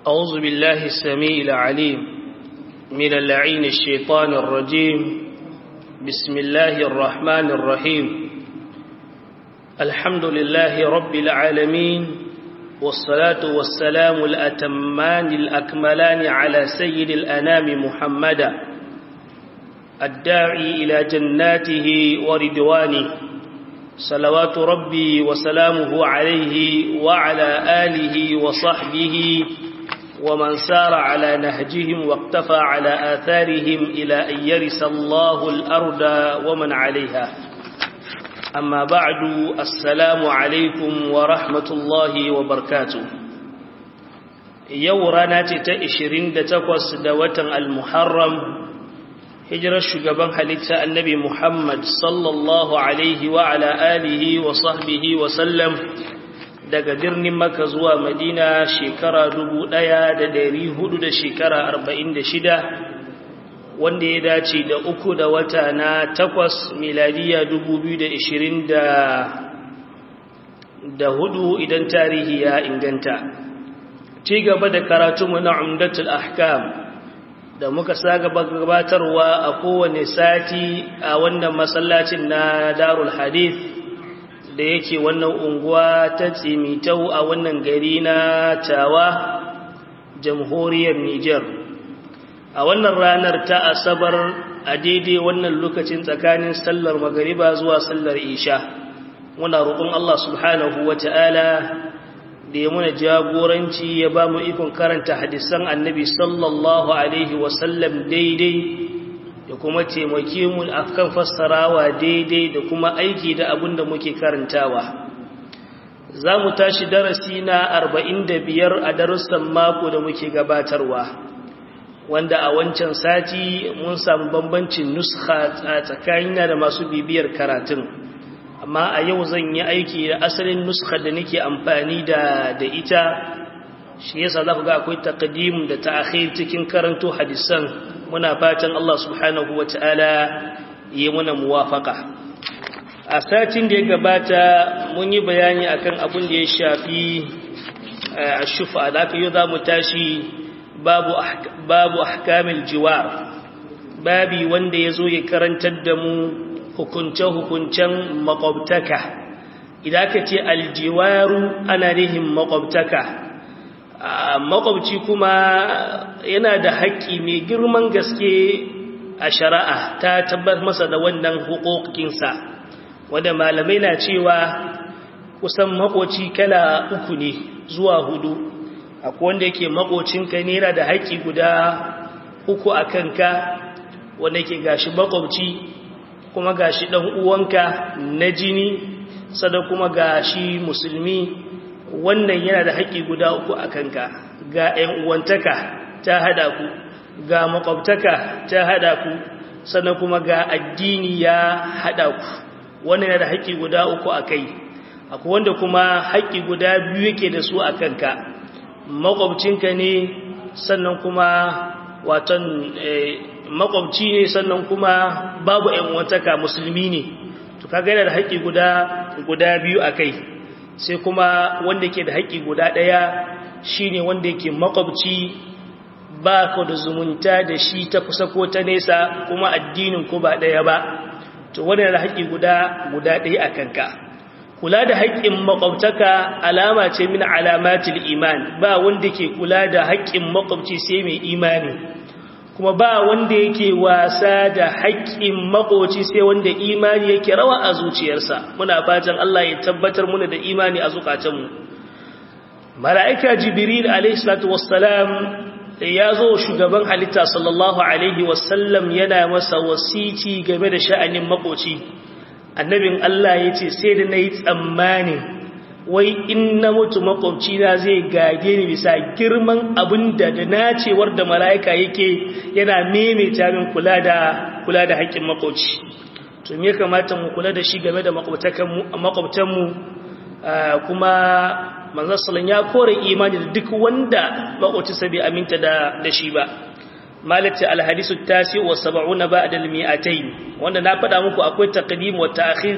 أعوذ بالله السميع العليم من اللعين الشيطان الرجيم. بسم الله الرحمن الرحيم. الحمد لله رب العالمين، والصلاة والسلام الأتمان الأكملان على سيد الأنام محمدا الداعي إلى جناته ورضوانه، صلوات ربي وسلامه عليه وعلى آله وصحبه ومن سار على نهجهم واقتفى على آثارهم إلى أن يرث الله الأرض ومن عليها. أما بعد، السلام عليكم ورحمة الله وبركاته. يورانا تتأشرين دتقوس دوة المحرم هجر الشقبان حديثة النبي محمد صلى الله عليه وعلى آله وصحبه وسلم daga birnin Makka zuwa Madina shekara 1400 da shekara 46, wanda ya dace da 3 da wata na 8 miladiya 2024 idan tarihi ya inganta. Ci gaba da karatunmu na Umdatul Ahkam da muka saba gabatarwa a kowane sati a wannan masallacin na Darul Hadith da yake wannan unguwa ta Tsimitau a wannan gari na Tawa, jamhuriyar Niger. A wannan ranar ta Asabar a daidai wannan lokacin tsakanin sallar magariba zuwa sallar isha, muna roƙon Allah subhanahu wata'ala da ya muna jagoranci ya ba mu ikon karanta hadisan annabi sallallahu alaihi wasallam daidai, da kuma taimake mu akan fassarawa daidai da kuma aiki da abin da muke karantawa. Za mu tashi darasi na 45 a darussan mako da muke gabatarwa, wanda a wancan sati mun samu bambancin nuskha tsakanina da masu bibiyar karatun, amma a yau zan yi aiki da asalin nuskha da nake amfani da ita. Shi yasa za ku ga akwai taqdim da ta'khir cikin karanto hadisan. Muna fatan Allah subhanahu wata'ala yi muna muwafaka. A satin da ya gabata mun yi bayani akan abin da ya shafi ashufa, da aka yi za mu tashi babu ahkamil jiwar, babi wanda ya zo ya karantar da mu hukunce-hukuncen makwabtaka. Idan aka ce aljiwaru ana nihin makwabtaka, makwabci kuma yana da haƙƙi mai girman gaske a shari'a ta tabbatar masa da wannan hukukinsa, wanda malamai na cewa kusan makoci kala 3 ne zuwa 4. Akwai wanda yake makocinka ne yana da haƙƙi guda 3 a kanka, wanda yake gashi makwabci kuma gashi dan uwanka na jini, sada kuma gashi musulmi. Wannan yana da haƙƙi guda 3 a kanka, ga ƴan uwantaka ta hada ku, ga makwabtaka ta hada ku, sannan kuma ga addini ya hada ku. Wannan yana da haƙƙi guda 3 a kai. Akwai wanda kuma haƙƙi guda 2 yake da su a kanka, makwabcinka ne sannan kuma watan makwabci ne sannan kuma babu ƴan uwantaka, musulmi ne, to kaga yana da haƙƙi guda 2 a kai. Sai kuma wanda yake da haƙƙi guda 1 shine wanda yake makwabci, ba ka da zumunta da shi ta kusa ko ta nesa, kuma addinin ku ba ɗaya ba, to wannan da haƙƙi guda 1 a kanka. Kula da haƙƙin makwabtaka alama ce min alamatil iman. Ba wanda ke kula da haƙƙin makwabci sai mai imani, kuma ba wanda yake wasa da haƙƙin makoci sai wanda imani yake rawa a zuciyarsa. Muna fatan Allah ya tabbatar muna da imani a zukatanmu. Mala'ika Jibril alayhi salatu wassalam ya zo shugaban halitta sallallahu alaihi wasallam yana masa wasici game da sha'anin makoci. Annabin Allah ya ce sai da nayi tsammani wai in na mutu makwabcina zai gage ni bisa girman abin da nacewar da mala'ika yake yana maimaita min kula da haƙƙin makwabci. To me kamata mu kula da shi game da makwabtanmu? Kuma manzon sallallahu ya kore imani da duk wanda makwabcinsa bai aminta da shi ba. Malati al-hadisu tasi wa 70 ba'da al-mi'atayn, wanda na faɗa muku akwai taqdim wa ta'khir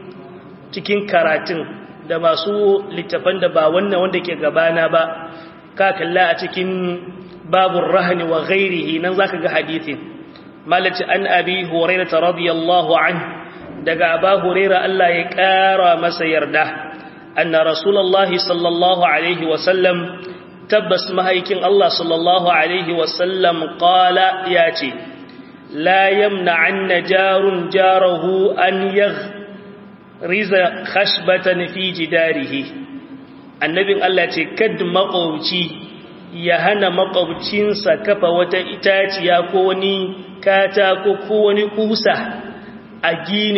cikin karatun da masu littafan da ba wannan wanda ke gabana ba. ka kalla a cikin babur rahni wa ghairihi nan zaka ga hadisin malati an abi hurairah radiyallahu anhu daga Abu Hurairah Allah ya kara masa yarda anna rasulullahi sallallahu alaihi wasallam tabbas mahaikin Allah sallallahu alaihi wasallam qala yace la yamna'anna jarun jarahu an yaghriza khashbatan fi jidarihi annabin Allah ce kad maƙwabci ya hana maƙwabcinsa kafa wata itaciya ko wani katako ko wani kusa a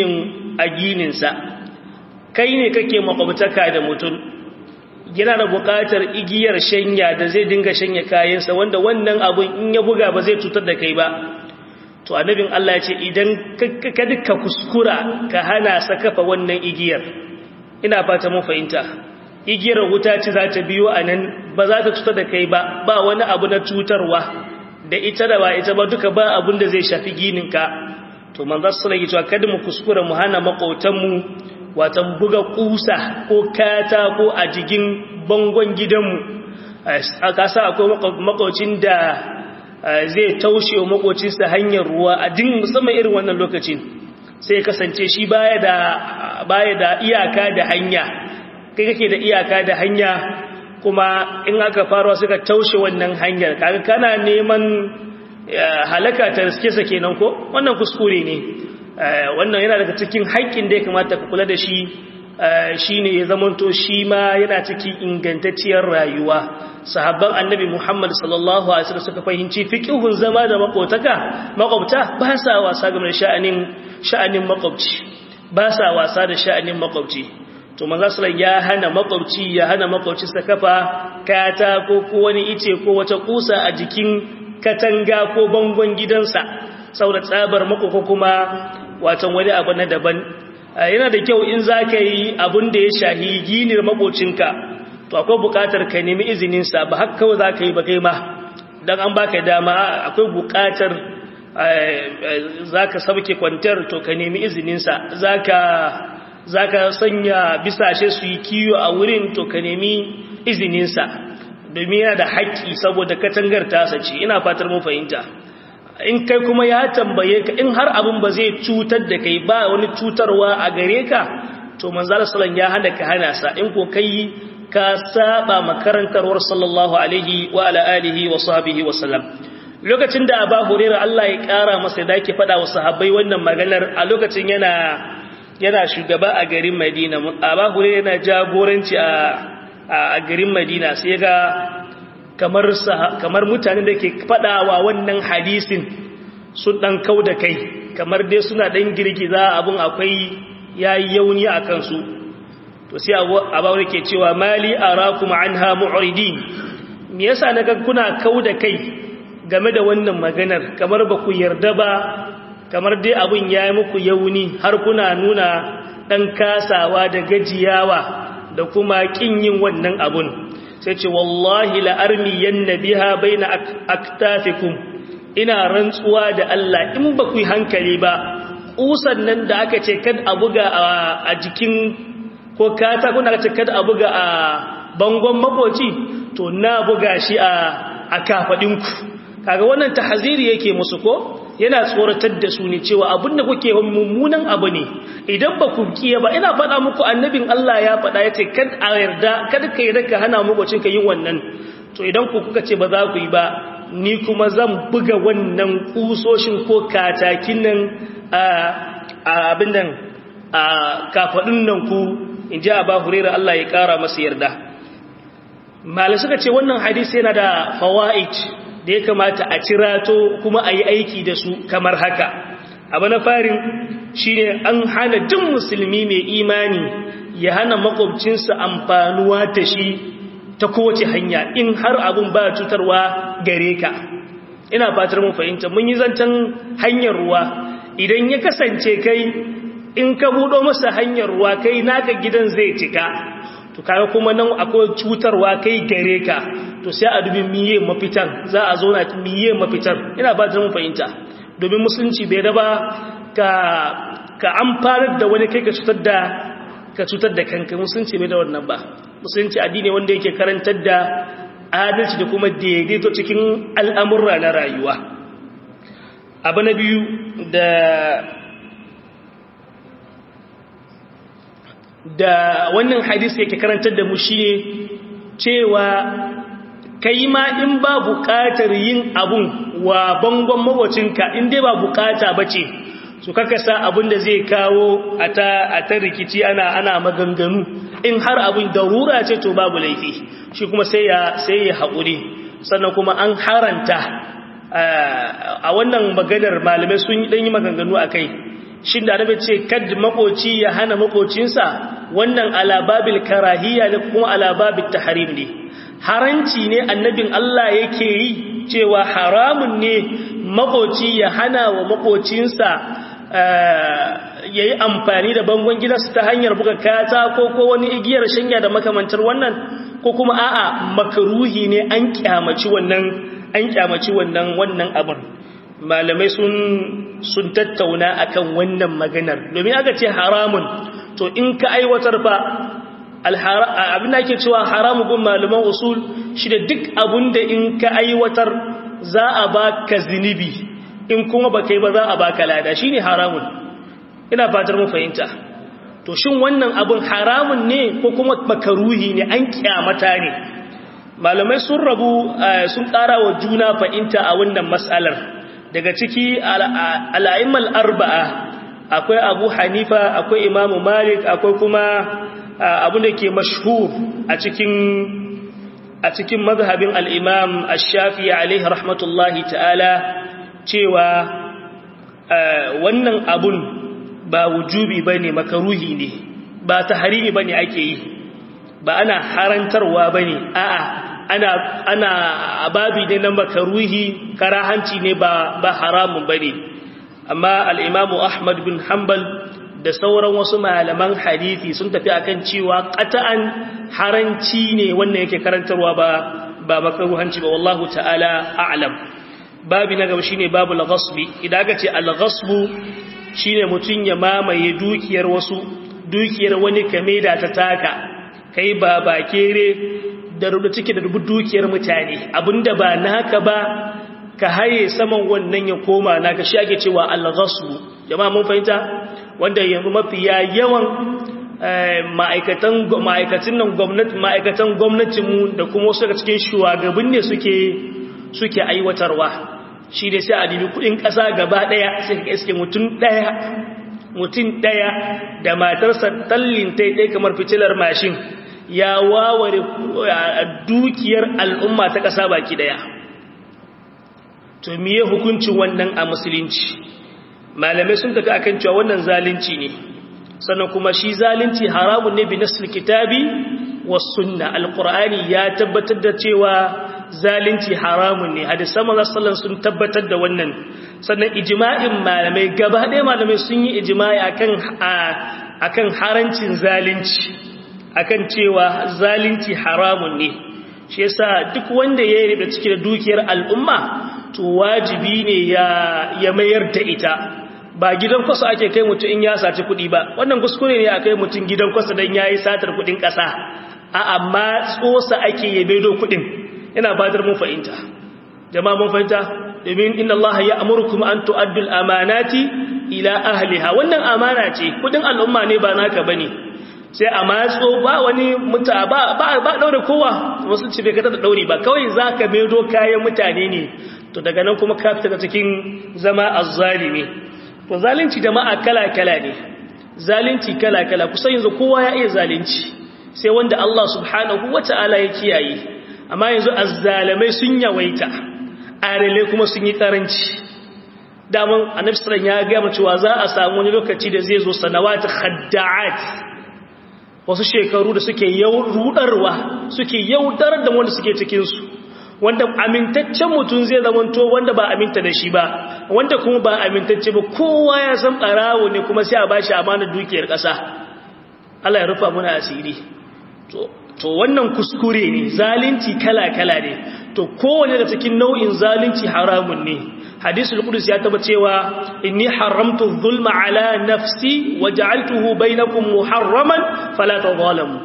gininsa kai ne kake makwabtaka da mutum yana da buƙatar igiyar shanya da zai dinga shanya kayansa wanda wannan abun in ya buga ba zai cutar da kai ba to annabin Allah ya ce idan ka duka kuskura ka hana sa kafa wannan igiyar ina fata mun fahimta igiyar wuta ce za ta biyo anan ba za ta cutar da kai ba ba wani abu na cutarwa da ita da ba ita ba duka ba abun da zai shafi gininka to manzo sallallahu alaihi wasallam kada mu kuskura mu hana makotanmu watan buga kusa ko katako a jigin bangon gidanmu a kasa akwai makocin da zai taushe wa makocinsa hanyar ruwa a din musamman irin wannan lokacin sai kasance shi baya da iyaka da hanya kai kake da iyaka da hanya kuma in aka fara suka taushe wannan hanyar kaga kana neman halaka ta riske sa kenan ko wannan kuskure ne wannan yana daga cikin haƙƙin da ya kamata ka kula da shi shine ya zamanto shi ma yana cikin ingantacciyar rayuwa sahabban annabi Muhammad sallallahu alaihi wasallam suka fahimci fiqhun zama da makwabta ba sa wasa game da sha'anin makwabci ba sa wasa da sha'anin makwabci to manzo sallallahu ya hana makwabci sa kafa kata ko wani ice ko wata kusa a jikin katanga ko bangon gidansa saboda tsabar makoko kuma watan wani abu na daban yana da kyau in zaka yi abun da ya shahi ginir makocinka to akwai bukatar ka nemi izinin sa ba haka kawai zaka yi ba kai ma dan an baka dama akwai bukatar zaka sauke kwantar to ka nemi izinin sa zaka sanya bisashe su yi kiyo a wurin to ka nemi izinin sa domin yana da haƙƙi saboda katangar tasa ce ina fatar mun fahimta in kai kuma ya tambaye ka in har abin ba zai cutar da kai ba wani cutarwa a gare ka to manzala sallan ya hana ka hana sa in ko kai ka saba makarantarwar sallallahu alaihi wa ala alihi wa sahbihi wa sallam lokacin da Abu Hurairah Allah ya kara masa da yake fada wa sahabbai wannan maganar a lokacin yana shugaba a garin Madina Abu Hurairah yana jagoranci a garin Madina sai ga kamar mutanen da ke fadawa wannan hadisin sun dan kauda kai kamar dai suna dan girgiza abun akwai yayi yauni akan su to sai abawo ke cewa mali arakum anha mu'ridin me yasa naga kuna kauda kai game da wannan maganar kamar ba ku yarda ba kamar dai abun yayi muku yauni har kuna nuna dan kasawa da gajiyawa da kuma kin yin wannan abun sai ce wallahi la armiyanna biha baina aktafikum ina rantsuwa da Allah in ba ku yi hankali ba kusan nan da aka ce kad a buga a jikin ko kata kuna ce kad a buga a bangon makoci to na buga shi a kafadinku kaga wannan tahziri yake musu ko yana tsoratar da su ne cewa abinda kuke mummunan abu ne idan ba ku kiya ba ina faɗa muku annabin Allah ya faɗa yace kad a yarda kada ka yarda ka hana mu bacin ka yin wannan to idan ku kuka ce ba za ku yi ba ni kuma zan buga wannan kusoshin ko katakin nan a abin nan a kafadun nan ku inji Abu Hurairah Allah ya kara masa yarda malai suka ce wannan hadisi yana da fawaid da ya kamata a cirato kuma a yi aiki da su kamar haka abu na farin shi ne an hana duk musulmi mai imani ya hana makwabcinsa amfanuwa ta shi ta kowace hanya in har abin ba cutarwa gare ka ina fatar mun fahimta mun yi zancen hanyar ruwa idan ya kasance kai in ka buɗo masa hanyar ruwa kai naka gidan zai cika to kaga kuma nan akwai cutarwa kai gare ka to sai a dubi miye mafitar za a zo na miye mafitar ina ba ta mun fahimta domin musulunci bai raba ka amfanar da wani kai ka cutar da kanka musulunci bai da wannan ba musulunci addini wanda yake karantar da adalci da kuma daidaito cikin al'amurra na rayuwa. Abu na biyu da wannan hadisi yake karantar da mu shine cewa kai ma in ba buƙatar yin abun wa bangon mawacinka in dai ba buƙata bace su kaka sa abin da zai kawo a ta rikici ana maganganu in har abin darura ce to babu laifi shi kuma sai ya haƙuri. Sannan kuma an haranta a wannan maganar malamai sun yi maganganu a kai shin da annabi ce kad makoci ya hana makocinsa wannan alababil karahiyya da kuma alababil tahrim ne. Haranci ne annabin Allah yake yi cewa haramun ne makoci ya hana wa makocinsa ya yi amfani da bangon gidansu ta hanyar buga katako ko wani igiyar shanya da makamantar wannan, ko kuma a'a makaruhi ne an kyamaci wannan abin. Malamai sun tattauna akan wannan maganar domin aka ce haramun to in ka aiwatar fa abin da ake cewa haramu gun malaman usul shi da duk abin da in ka aiwatar za a baka zinubi in kuma ba kai ba za a baka lada shine haramun. Ina fatar mun fahimta. To shin wannan abun haramun ne ko kuma makaruhi ne an kyamata ne? Malamai sun rabu sun ƙara wa juna fahimta a wannan mas'alar. Daga ciki al'aimal arba'a akwai Abu Hanifa, akwai Imam Malik, akwai kuma abin da ke mashhur a cikin mazhabin al-Imam Ash-Shafi'i alaihi rahmatullahi ta'ala cewa wannan abun ba wujubi bane makaruhi ne ba tahrimi bane ake yi ba ana harantarwa bane a'a ana ababi ne na makaruhi karahanci ne ba haramun bane. Amma al-Imam Ahmad bin Hanbal da sauran wasu malaman hadisi sun tafi akan cewa qat'an haranci ne wannan yake karantarwa ba makaruhanci ba wallahu ta'ala a'lam. Babi na gaba shine babu al-ghasbi. Idan aka ce al-ghasbu shine mutun ya mamaye dukiyar wani kame da ta taka kai ba bakere da rubuta cike da dukiyar mutane abinda ba naka ba ka haye saman wannan ya koma naka shi ake cewa al-ghasbu. Jama'a mun fahimta wanda yanzu mafiya yawan ma'aikatan gwamnatinmu da kuma wasu daga cikin shugaban ne suke aiwatarwa shi ne sai a dibi kudin kasa gaba daya sai ka iske mutum daya da matarsa tallin tai kamar fitilar mashin ya waware dukiyar al'umma ta kasa baki daya. To miye hukuncin wannan a musulunci? Malamai sun tafi akan cewa wannan zalunci ne, sannan kuma shi zalunci haramun ne bi nasil kitabi was sunna. Alqur'ani ya tabbatar da cewa zalunci haramun ne, hadisan manzon sallallahu alaihi sun tabbatar da wannan. Sannan ijma'in malamai gaba ɗaya malamai sun yi ijma'i akan harancin zalunci, akan cewa zalunci haramun ne. Shi yasa duk wanda ya yi da cike da dukiyar al'umma to wajibi ne ya mayar da ita. Ba gidan kwasa ake kai mutum in ya saci kuɗi ba, wannan kuskure ne a kai mutum gidan kwasa don ya yi satar kuɗin ƙasa, amma tsosa ake yabe do kuɗin. Ina fatar mun fahimta. Jama'a mun fahimta? Domin inna Allah ya amurkum an tu'addul amanati ila ahliha. Wannan amana ce, kuɗin al'umma ne ba naka bane. Sai a matso ba wani ba daure kowa, wasu ce bai kada da daure ba, kawai zaka maido kayan mutane ne. To daga nan kuma ka fita cikin zama azzalimi. To zalunci jama'a kala-kala ne, zalunci kala-kala, kusan yanzu kowa ya iya zalunci sai wanda Allah subhanahu wata'ala ya kiyaye. Amma yanzu azzalamai sun yawaita, arele kuma sun yi karanci. Daman annabi sallallahu ya ga mu cewa za a samu wani lokaci da zai zo sanawat khadda'at, wasu shekaru da suke rudarwa, suke yaudar da wanda suke cikin su, wanda amintaccen mutum zai zamanto wanda ba aminta da shi ba, wanda kuma ba amintacce ba, kowa ya san barawo ne kuma sai a bashi amanar dukiyar ƙasa. Allah ya rufa muna asiri. To wannan kuskure ne, zalunci kala-kala ne. To kowane da cikin nau'in zalunci haramun ne. Hadisul Qudus ya taba cewa inni haramtu dhulma ala nafsi wa ja'altuhu bainakum muharraman fala tadhalamu.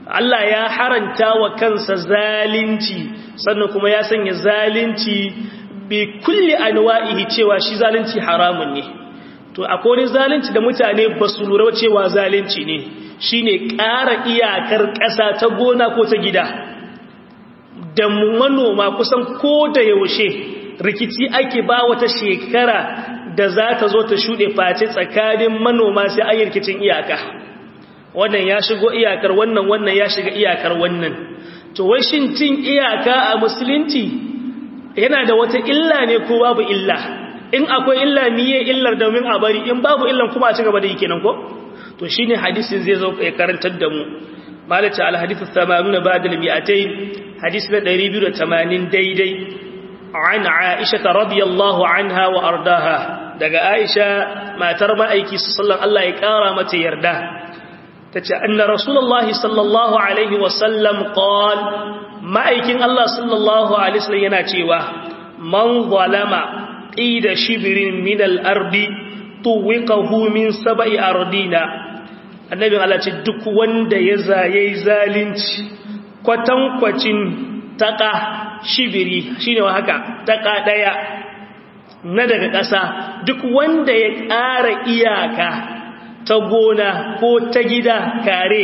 Allah ya haranta wa kansa zalunci sannan kuma ya sanya zalunci bi kulli anwa'ihi cewa shi zalunci haramun ne to akwai wani zalunci da mutane ba su lura cewa zalunci ne shine ƙara iyakar ƙasa ta gona ko ta gida da manoma kusan ko da yaushe rikici ake ba wata shekara da za ta zo ta shuɗe face tsakanin manoma sai an yi rikicin iyaka wannan ya shigo iyakar wannan ya shiga iyakar wannan to wai shin cin iyaka a musulunci yana da wata illa ne ko babu illa in akwai illa miye illar domin a bari in babu illan kuma a ci gaba da yi kenan ko to shine hadisin zai zo ya karantar da mu malaka al hadithu 80 ba'da al 200 hadisi na 280 daidai an Aisha radiyallahu anha wa ardaha daga Aisha matar ma'aiki sallallahu Allah ya kara mata yarda tace anna rasulullahi sallallahu alaihi wasallam qal ma'aikin Allah sallallahu alaihi wasallam yana cewa man zalama qida shibrin min al-ardi tuwiqahu min sab'i ardina annabi Allah ce duk wanda ya yayi zalunci kwatankwacin taka shibiri shine haka taka daya na daga ƙasa duk wanda ya ƙara iyaka ta gona ko ta gida kare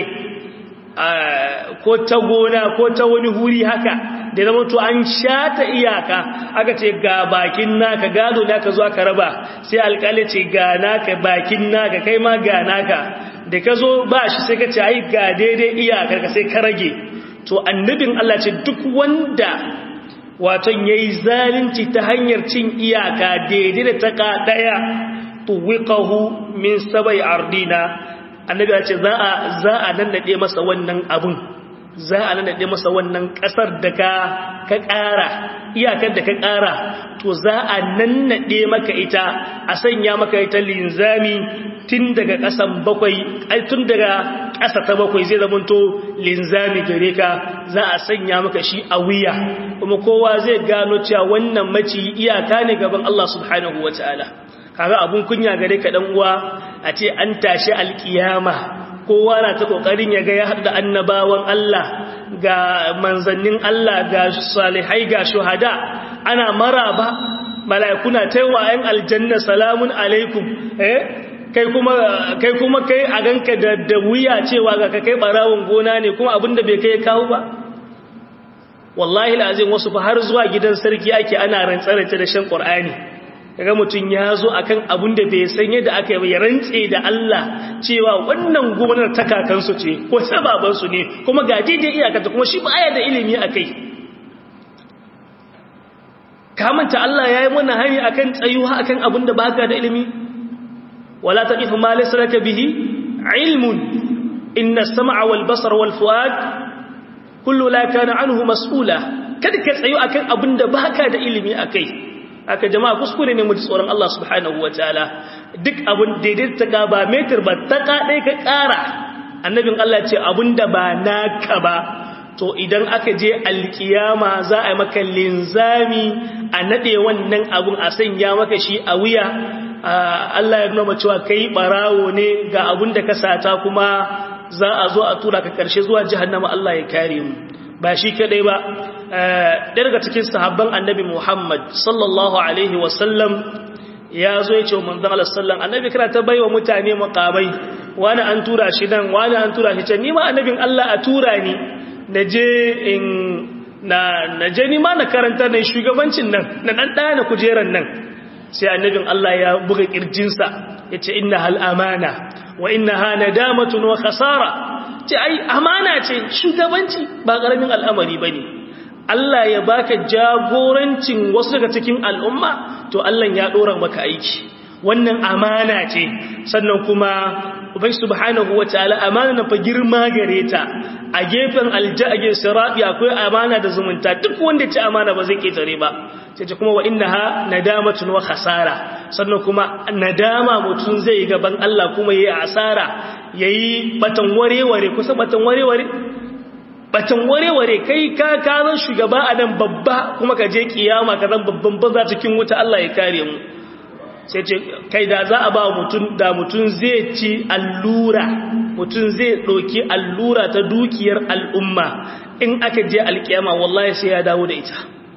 ko ta gona ko ta wani huri haka da zama to an shata iyaka aka ce ga bakin naka gado naka zo aka raba sai alƙali ce ga naka bakin naka kai ma ga naka da ka zo ba shi sai ka ce ai ga daidai iyakar ka sai ka rage to annabin Allah ce duk wanda waton yayi zalunci ta hanyar cin iyaka daidai da taka daya tuwiqahu min sabai ardina annabi ya ce za a nannade masa wannan abun za a nannade masa wannan kasar da ka ƙara iyakar da ka ƙara to za a nannade maka ita a sanya maka ita linzami tun daga ƙasan bakwai tun daga ƙasa ta bakwai zai zamanto linzami gare ka za a sanya maka shi a wuya kuma kowa zai gano cewa wannan maci iyaka ne gaban Allah subhanahu wataala kaga abun kunya gare ka dan uwa a ce an tashi alkiyama kowa na ta kokarin ya ga ya hada annabawan Allah ga manzannin Allah ga salihai ga shuhada ana maraba malaikuna taiwa ayan aljanna salamun alaikum kai kuma kai a ganka da wuya cewa ga kai barawon gona ne kuma abinda bai kai kawo ba wallahi lazim wasu fa har zuwa gidan sarki ake ana rantsarance da shan qur'ani kaga mutun yazo akan abinda bai san yadda aka yi rantse da Allah cewa wannan gonar ta kakansu ce ko sababan su ne kuma ga daidai iyakata kuma shi ba aya da ilimi akai kamanta Allah yayi mana hani akan tsayuwa akan abinda baka da ilimi ولا تقف ما ليس لك به علم إن السمع والبصر والفؤاد كل لا كان عنه مسؤولا kada ka tsayo akan abin da baka da ilimi akai aka jama'a kuskure ne mu ji tsoron Allah subhanahu wataala duk abin daidaita ga ba meter ba ta kadai ka kara annabin Allah ce abin da ba naka ba to idan aka je alkiyama za a yi maka linzami a nade wannan abun a sanya maka shi a wuya Allah ya nuna cewa kai barawo ne ga abun da ka sata kuma za a zo a tura ka karshe zuwa jahannama Allah ya kare mu ba shi kadai ba ɗaya daga cikin sahabban annabi Muhammad sallallahu alaihi wasallam ya zo ya ce wa manzon Allah sallallahu annabi kana ta baiwa mutane muqamai wani an tura shi nan wani an tura shi can ni ma annabin Allah a tura ni naje ni ma na karanta nan shugabancin nan na dan daya na kujeran nan sai annabin Allah ya buga kirjinsa yace inna hal amana wa innaha nadamatun wa khasara ce ai amana ce shugabanci ba karamin al'amari bane Allah ya baka jagorancin wasu daga cikin al'umma to Allah ya dora maka aiki wannan amana ce sannan kuma ubangi subhanahu wataala amana na fa girma gare ta a gefen aljage sirabi akwai amana da zumunta duk wanda ya ci amana ba zai ketare ba sai kuma wa innaha nadamatun wa khasara sannan kuma nadama mutun zai gaban Allah kuma yayi asara yayi batan wareware kusa batan wareware kai ka zan shugaba a nan babba kuma ka je kiyama ka zan babban banza cikin wuta Allah ya kare mu sai ce kai da za a ba mutum zai ci allura, mutum zai ɗauki allura ta dukiyar al'umma in aka je alkiyama wallahi sai ya dawo da ita,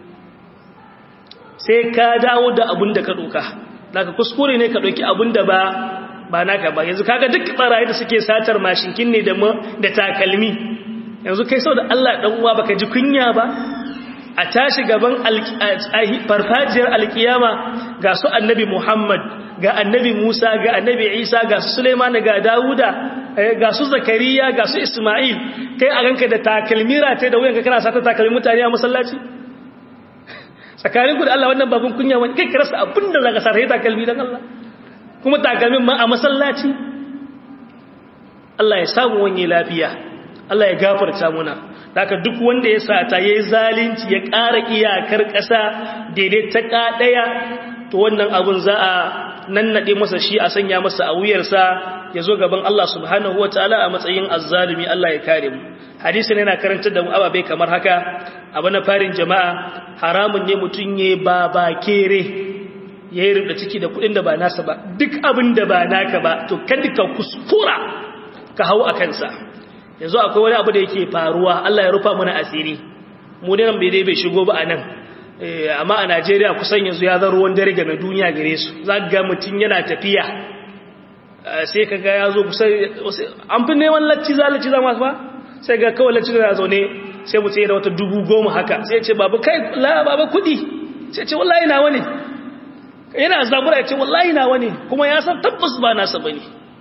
sai ka dawo da abin da ka ɗauka. Naka kuskure ne ka ɗauki abin da ba naka ba. Yanzu kaga duk barayi da suke satar mashinkin ne da takalmi, yanzu kai sau da Allah ɗan uwa baka ji kunya ba a tashi gaban farfajiyar alkiyama ga su annabi Muhammad, ga annabi Musa, ga annabi Isa, ga su Suleiman, ga Dawuda, ga su Zakariya, ga su Ismail, kai a ganka da takalmi rataye da wuyanka kana sata takalmi mutane a masallaci? Tsakanin ku da Allah wannan babun kunya wani kai karasa abin da zaka sarrafa takalmi dan Allah, kuma takalmin ma a masallaci. Allah ya samu wani lafiya, Allah ya gafarta muna. Haka duk wanda ya sata yayi zalunci ya ƙara iyakar ƙasa daidai ta ɗaya, to wannan abun za a nannade masa shi a sanya masa a wuyarsa ya zo gaban Allah subhanahu wataala a matsayin azzalimi. Allah ya kare mu. Hadisin yana karantar da mu ababai kamar haka. Abu na farin jama'a, haramun ne mutum ya baba kere, ya yi rubda ciki da kuɗin da ba nasa ba. Duk abin da ba naka ba to kada ka kuskura ka hau a kansa. Yanzu akwai wani abu da yake faruwa, Allah ya rufa mana asiri, mu ne nan bai shigo ba a nan, amma a Najeriya kusan yanzu ya zan ruwan dare game duniya gare su. Za ga mutum yana tafiya sai ka ga ya zo kusa, an fi neman lacci za masu ba, sai ga kawai lacci da zaune sai mutum ya da wata 10,000 haka, sai ce babu kai baba kudi, sai ce wallahi nawa ne, yana zabura ya ce wallahi nawa ne, kuma ya san tabbas ba nasa bane.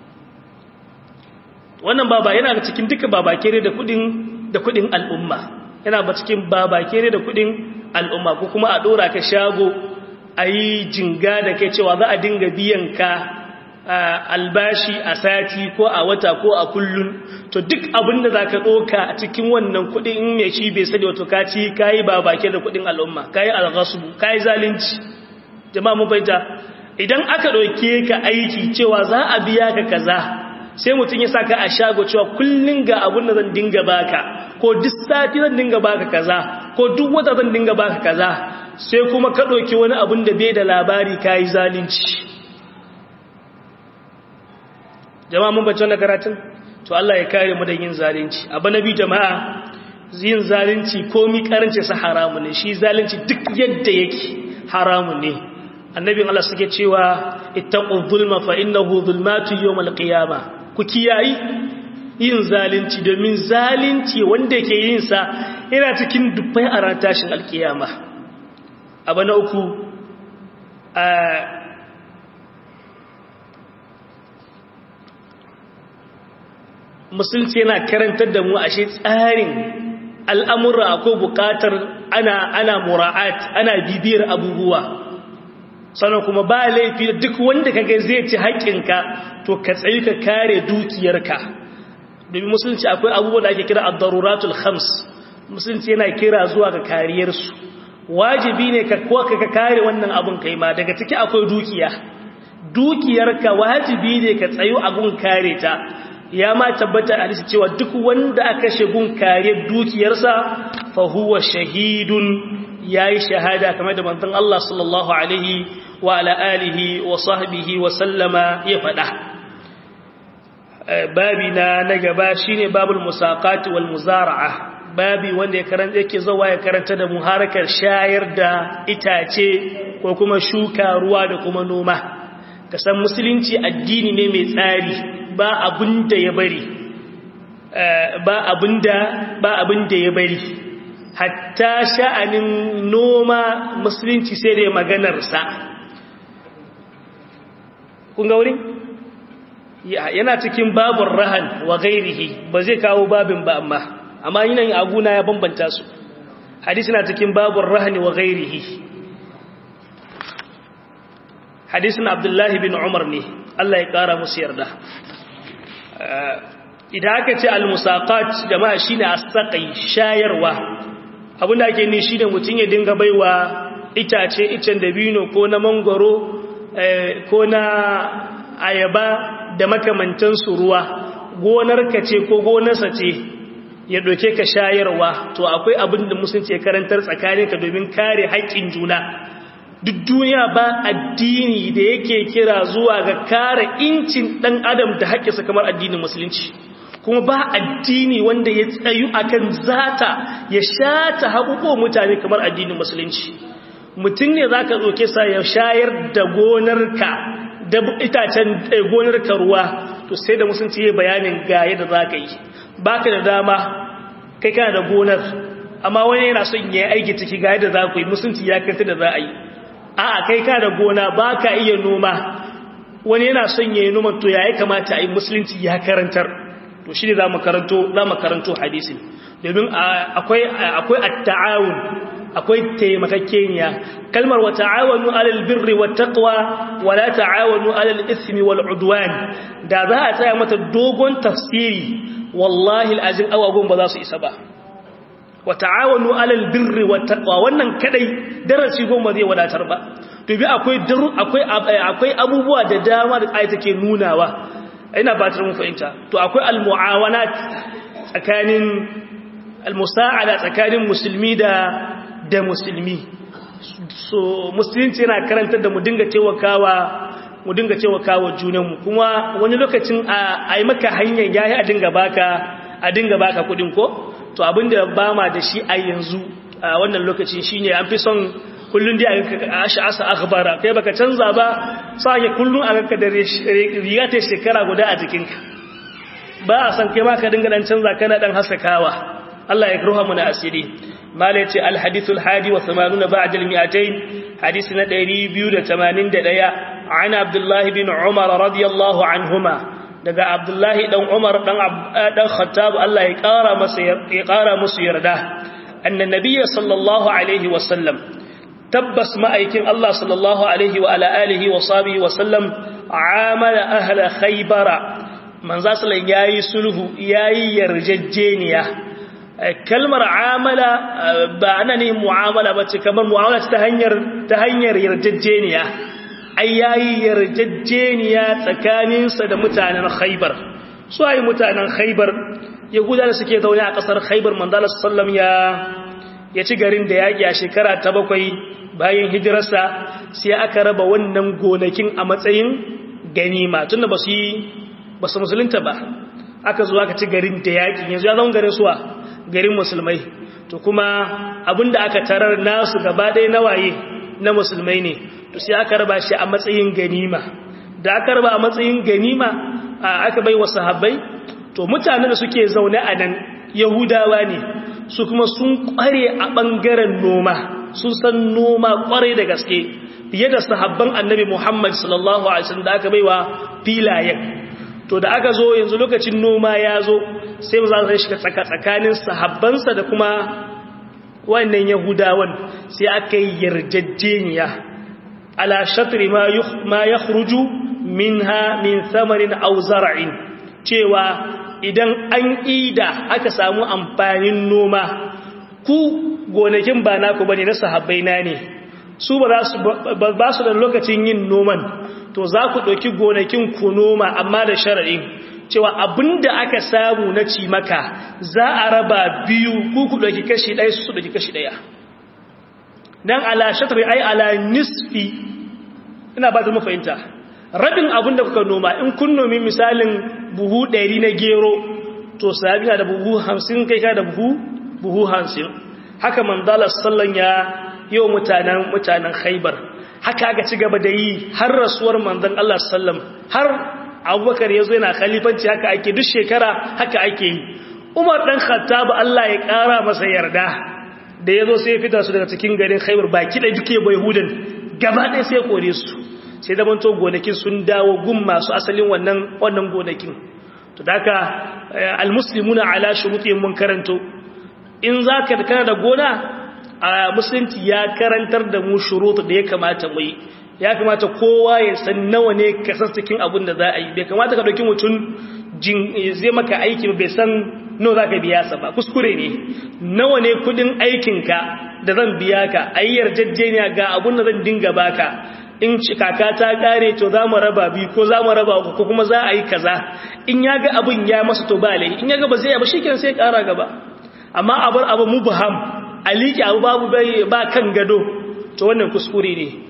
Wannan baba yana da cikin duka babakere da kudin al'umma, yana ba cikin babakere da kudin al'umma, ko kuma a dora ka shago a yi jinga da kai cewa za a dinga biyan ka albashi a sati ko a wata ko a kullun. To duk abin da za ka ɗoka a cikin wannan kudin in mai shi bai sani wato ka ci ka yi babake da kudin al'umma, ka yi alghasubu, ka yi zalunci. Jama'a mun fahimta, idan aka ɗauke ka aiki cewa za a biya ka kaza, sai mutum ya saka a shago cewa kullun ga abun da zan dinga baka, ko duk sati zan dinga baka kaza, ko duk wata zan dinga baka kaza, sai kuma ka ɗauki wani abun da bai da labari ka yi zalunci. Jama'a mun bacci wannan karatun? To Allah ya kare mu da yin zalunci. Abu na biyu jama'a, yin zalunci komi karanci sa haramu ne, shi zalunci duk yadda yake haramu ne. Annabin Allah suke cewa ittaqu zulma fa innahu zulmatu yawmal qiyamah. Ku kiyayi yin zalunci, domin zalunci wanda yake yin sa yana cikin dubbai a ran tashin alkiyama. Abu na uku, musulunci yana karantar da mu ashe tsarin al'amura akwai bukatar ana mura'at, ana bibiyar abubuwa. Sannan kuma ba laifi duk wanda kaga zai ci haƙƙinka to ka tsayi ka kare dukiyarka, domin musulunci akwai abubuwa da ake kira ad-daruratul khams. Musulunci yana kira zuwa ga kariyarsu, wajibi ne ka kare wannan abun kai ma. Daga ciki akwai dukiyarka wajibi ne ka tsayo abun kare ta. Ya ma tabbata a hadisi cewa duk wanda aka shagun kariyar dukiyarsa fa huwa shahidun, yayi shahada, kamar da manzon Allah sallallahu alaihi wa ala alihi wa sahbihi wa sallama ya fada. Babi na gaba shine babul musaqat wal muzara'a, babi wanda ya karanta yake zawa ya karanta da muharakar shayar da itace ko kuma shuka ruwa da kuma noma. Kasan musulunci addini ne mai tsari, ba abinda ya bari, hatta sha'anin noma musulunci sai da maganarsa. Kun ga wurin? Yana cikin babun rahan wa gairihi, ba zai kawo babin ba, amma yanayin aguna ya bambanta su. Hadisi na cikin babun rahan wa gairihi. Hadisin Abdullahi bin Umar ne, Allah ya ƙara musu yarda. Idan aka ce al-musaqat jama'a shine as-saqi, shayarwa. Abinda ake ni shine mutun ya dinga baiwa icen dabino ko na mangoro ko na ayaba da makamantan su ruwa. Gonar ka ce ko gonarsa ce ya doke ka shayarwa, to akwai abin da musulunci ya karantar tsakaninka domin kare haƙƙin juna. duk duniya ba addini da yake kira zuwa ga kare incin dan adam da haƙƙinsa kamar addinin musulunci kuma ba addini wanda ya tsayu akan zata ya shata haƙuƙo mutane kamar addinin musulunci mutum ne zaka zoke sa ya shayar da gonarka da itacen gonarka ruwa to sai da musulunci ya bayanin ga yadda zaka yi baka da dama kai kana da gonar amma wani yana son ya aiki ciki ga yadda za ku yi musulunci ya kanta da za a yi a'a kai ka da gona ba ka iya noma wani yana son ya yi noma to ya kamata a yi musulunci ya karantar to shi ne za mu karanto hadisi domin akwai at-ta'awun akwai taimakakeniya kalmar wa ta'awanu 'alal birri wat taqwa wa la ta'awanu 'alal ithmi wal 'udwan da za a tsaya mata dogon tafsiri wallahi al'azim awagun ba za su isa ba wa ta'awanu 'alal birri wat taqwa wannan kadai darasi goma zai wadatar ba to bi akwai abubuwa da dama da ayata ke nunawa ina ba ta mun fahimta to akwai al-mu'awanat tsakanin al-musa'ada tsakanin musulmi da musulmi so musulunci yana karantar da mu dinga taimakawa junanmu kuma wani lokacin a yi maka hanyar yayi a dinga baka kudin ko to abinda ba ma da shi a yanzu a wannan lokacin shine an fi son kullun dai a asa akhbara kai baka canza ba sai kullun a ganka da riga ta shekara guda a jikinka ba a san kai ma ka dinga dan canza kana dan hasakawa Allah ya ruha mu na asiri malaci alhadithul hadi wa 80 ba'da al-200 hadithna 281 ana abdullah bin umar radiyallahu anhuma daga abdullah dan umar dan khattab Allah ya kara musu yarda anna nabiyyi sallallahu alaihi wa sallam tabbas ma'aikin Allah sallallahu alaihi wa ala alihi wa sahbihi wa sallam amala ahla khaybara manzo sallan yayi sulhu yayi yarjejeniya kalmar amala ba ana ne mu'amala bace kamar mu'amala ta hanyar yarjejeniya ai yayi yarjejeniya tsakanin sa da mutanen Khaybar su ai mutanen Khaybar yahuda da suke zaune a kasar Khaybar manzo sallam ya ci garin da yaki a shekara ta 7 bayan hijirarsa sai aka raba wannan gonakin a matsayin ganima tunda ba su musulunta ba aka zo aka ci garin da yaki yanzu ya zama garin suwa garin musulmai to kuma abinda aka tarar nasu gaba ɗaya nawaye na musulmai ne to sai aka raba shi a matsayin ganima da aka raba a matsayin ganima aka bai wa sahabbai to mutanen da suke zaune a nan yahudawa ne su kuma sun kware a bangaren noma sun san noma kware da gaske fiye da sahabban annabi Muhammad sallallahu alaihi wasallam da aka baiwa filayen to da aka zo yanzu lokacin noma ya zo sai mu za su shiga tsakanin sahabbansa da kuma wannan yahudawan sai aka yi yarjejeniya ala shatri ma yakhruju minha min thamarin aw zar'in cewa idan an ida aka samu amfanin noma ku gonakin ba naku bane na sahabbai na ne su ba su da lokacin yin noman to za ku ɗauki gonakin ku noma amma da sharaɗin cewa abinda aka samu na cimaka za a raba biyu ku ɗauki kashi ɗaya su ɗauki kashi ɗaya don ala shatri ai ala nisfi ina ba ta mafahimta rabin abinda kuka noma in kun nomi misalin buhu 100 na gero to sahabi na da buhu 50 kai ka da buhu 50 haka manzala sallan ya yi wa mutanen Khaybar haka aka ci gaba da yi har rasuwar manzon Allah sallam har Abubakar yazo yana khalifanci haka ake duk shekara haka ake yi Umar dan Khattab Allah ya kara masa yarda da yazo sai ya fita su daga cikin garin Khaybar baki da duke bai hudan gaba ɗaya sai kore su sai da manto gonakin sun dawo gun masu asalin wannan gonakin to daka almuslimuna ala shurutihim mun karanto in zaka kana da gona a musulunci ya karantar da mu shurut da ya kamata mu yi ya kamata kowa ya san nawa ne kasar cikin abin da za a yi bai kamata ka dauki mutum zai maka aiki bai san nawa za ka biya sa ba kuskure ne nawa ne kudin aikinka da zan biya ka a yi yarjejeniya ga abin da zan dinga baka in kaka ta kare to za mu raba biyu ko za mu raba uku ko kuma za a yi kaza in ya ga abin ya masa to ba lai in ya ga ba zai yaba shikenan sai ya kara gaba amma abu mubham aliki abu babu ba kan gado to wannan kuskure ne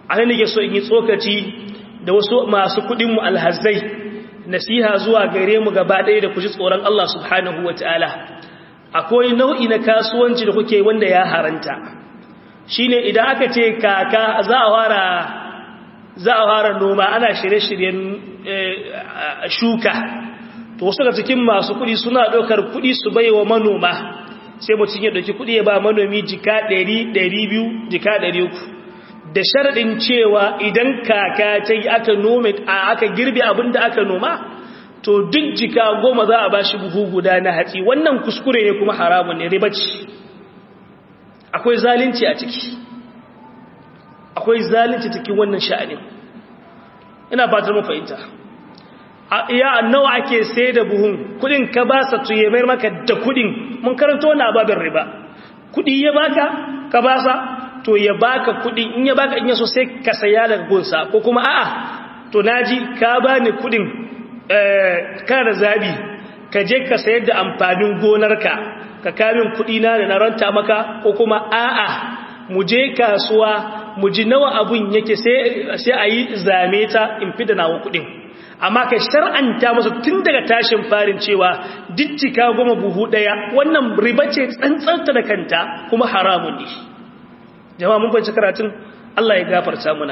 anan nake so in yi tsokaci da wasu masu kudin mu alhazzai nasiha zuwa gare mu gaba ɗaya da kuji tsoron Allah subhanahu wataala akwai nau'i na kasuwanci da kuke wanda ya haranta shine idan aka ce kaka za a fara noma ana shirye-shiryen shuka to wasu da cikin masu kudi suna ɗaukar kudi su baiwa manoma sai mutum ya ɗauki kudi ya ba manomi jika 100 200 jika 300 da sharaɗin cewa idan kaka ta yi aka girbe abin da aka noma to duk jika 10 za a ba shi buhu guda na hatsi wannan kuskure ne kuma haramun ne riba ce akwai zalunci a ciki akwai zalunci cikin wannan sha'anin ina fatar mu fahimta ya nawa ake sai da buhun kudin ka ba sa tuye mai maka da kudin mun karanto wannan babin riba kudi ya baka ka ba sa to ya baka kudi in ya baka in yaso sai ka saya daga gonsa ko kuma a'a to naji ka bani kudin kana da zabi ka je ka sayar da amfanin gonarka ka kamin kudi na da na ranta maka ko kuma a'a mu je kasuwa mu ji nawa abun yake sai a yi zame ta in fi da nawa kudin amma ka shar'anta masa tun daga tashin farin cewa dittika 10 buhu daya wannan riba ce tsantsanta da kanta kuma haramun ne jama'a mun fahimci karatun Allah ya gafarta muna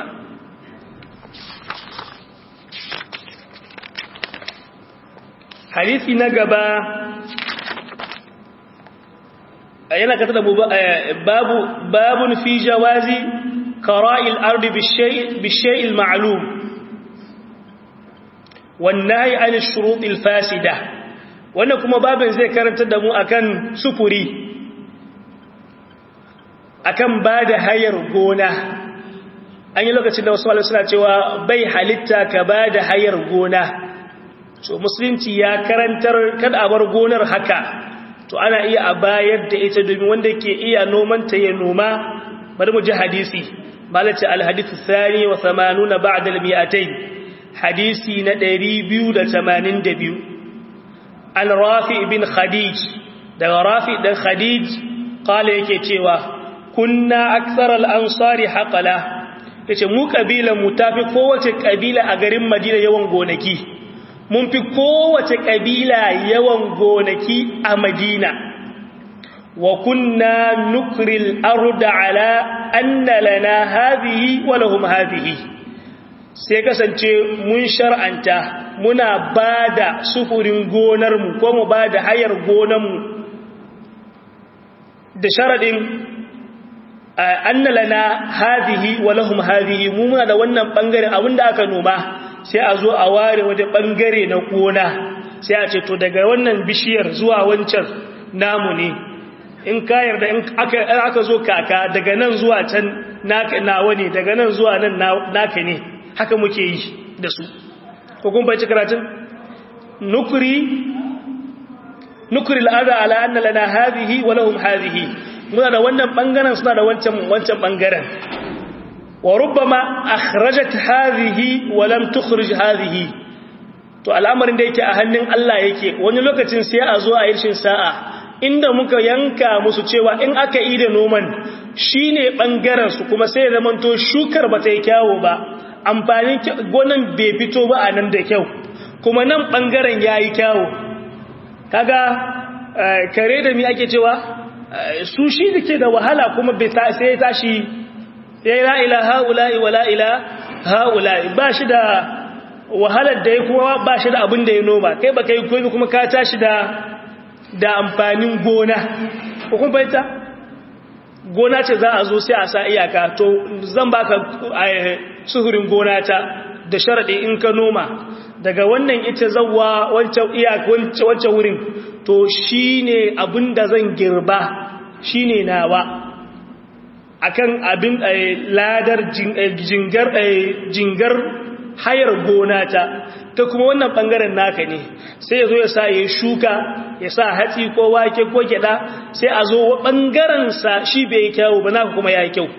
hadisi na gaba yana kata da babun fi jawazi qara'il ardi bishay'il ma'lum wan nahy 'an ash-shurut al-fasida wannan kuma babin zai karantar da mu akan sufuri akan bada hayar gona an yi lokacin da wasu malamai suna cewa bai halitta ka bada hayar gona so musulunci ya karantar kada a bar gonar haka to ana iya a bayar da ita domin wanda ke iya noman ta ya noma bari mu ji hadisi malati al-hadithu thani wa 80 ba'da al-mi'atayn hadisi na 282 al-rafi bin khadij daga rafi dan khadij kala yake cewa kunna akthar al-ansari haqala yace mu kabila mu tafi kowace kabila a garin Madina yawan gonaki mun fi kowace kabila yawan gonaki a Madina wa kunna nukril arda ala anna lana hadhihi wa lahum hadhihi sai kasance mun shar'anta muna bada sufurin gonar mu ko mu bada hayar gonar mu da sharadin anna lana hadhihi wa lahum hadhihi mu muna da wannan bangaren abinda aka noma sai a zo a ware waje bangare na gona sai a ce to daga wannan bishiyar zuwa wancan namu ne in ka yarda in aka zo kaka daga nan zuwa can naka nawa ne daga nan zuwa nan naka ne haka muke yi da su ko kun bai ci karatun nukri al'ada ala anna lana hadhihi wa lahum hadhihi muna da wannan bangaren suna da wancan bangaren wa rubbama akhrajat hadhihi wa lam tukhrij hadhihi to al'amarin da yake a hannun Allah yake wani lokacin sai a zo a irshin sa'a inda muka yanka musu cewa in aka yi da noman shine bangaren su kuma sai zaman to shukar bata yi kyawo ba amfanin gonan bai fito ba a nan da kyau kuma nan bangaren yayi kyawo kaga kare da mi ake cewa su shi dake da wahala kuma bai sai ya tashi ya la ilaha ula'i wa la ilaha ula'i ba shi da wahalar da ya kuma ba shi da abin da ya noma kai ba kai koyi kuma ka tashi da amfanin gona ko kun fahimta gona ce za a zo sai a sa iyaka to zan baka suhurin gona ta da sharadi in ka noma daga wannan ita zawwa wancan iyaka wancan wurin to shine abinda zan girba shine nawa akan abin ladar jingar hayar gona ta kuma wannan bangaren naka ne sai ya zo ya sa ya shuka ya sa hatsi ko wake ko gyada sai a zo bangaren sa shi bai kyau ba naka kuma yayi kyau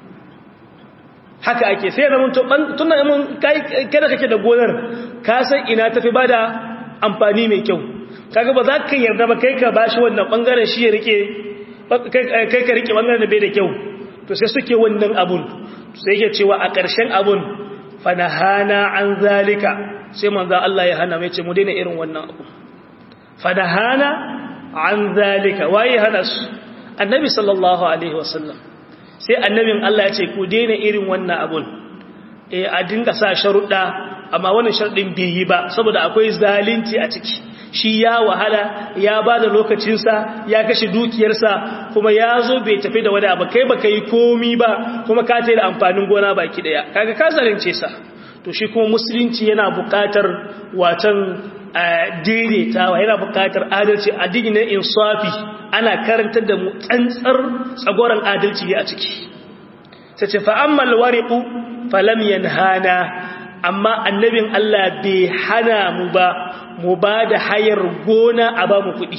haka ake sai zaman to tunan mun kai kada kake da gonar ka san ina tafi bada amfani mai kyau kaga ba za ka yarda ba kai ka bashi wannan bangaren shi ya rike kai ka rike bangaren da bai da kyau to sai suke wannan abun sai yake cewa a ƙarshen abun fanahana an zalika sai manzo Allah ya hana mai ce mu daina irin wannan abu fanahana an zalika waye hana su annabi sallallahu alaihi wasallam sai annabin Allah ya ce ku daina irin wannan abun a dinga sa sharuɗa amma wannan sharuɗin bai yi ba saboda akwai zalunci a ciki shi ya wahala ya bada lokacinsa ya kashe dukiyarsa kuma ya zo bai tafi da wani abu kai baka yi komi ba kuma ka tayi da amfanin gona baki daya kaga ka zalunce sa to shi kuma musulunci yana buƙatar watan daidaitawa yana buƙatar adalci addini na insafi ana karantar da mu tsantsar tsagoran adalci ne a ciki sai ce fa ammal wariqu falam yanhana amma annabin Allah bai hana mu ba da hayar gona a ba mu kuɗi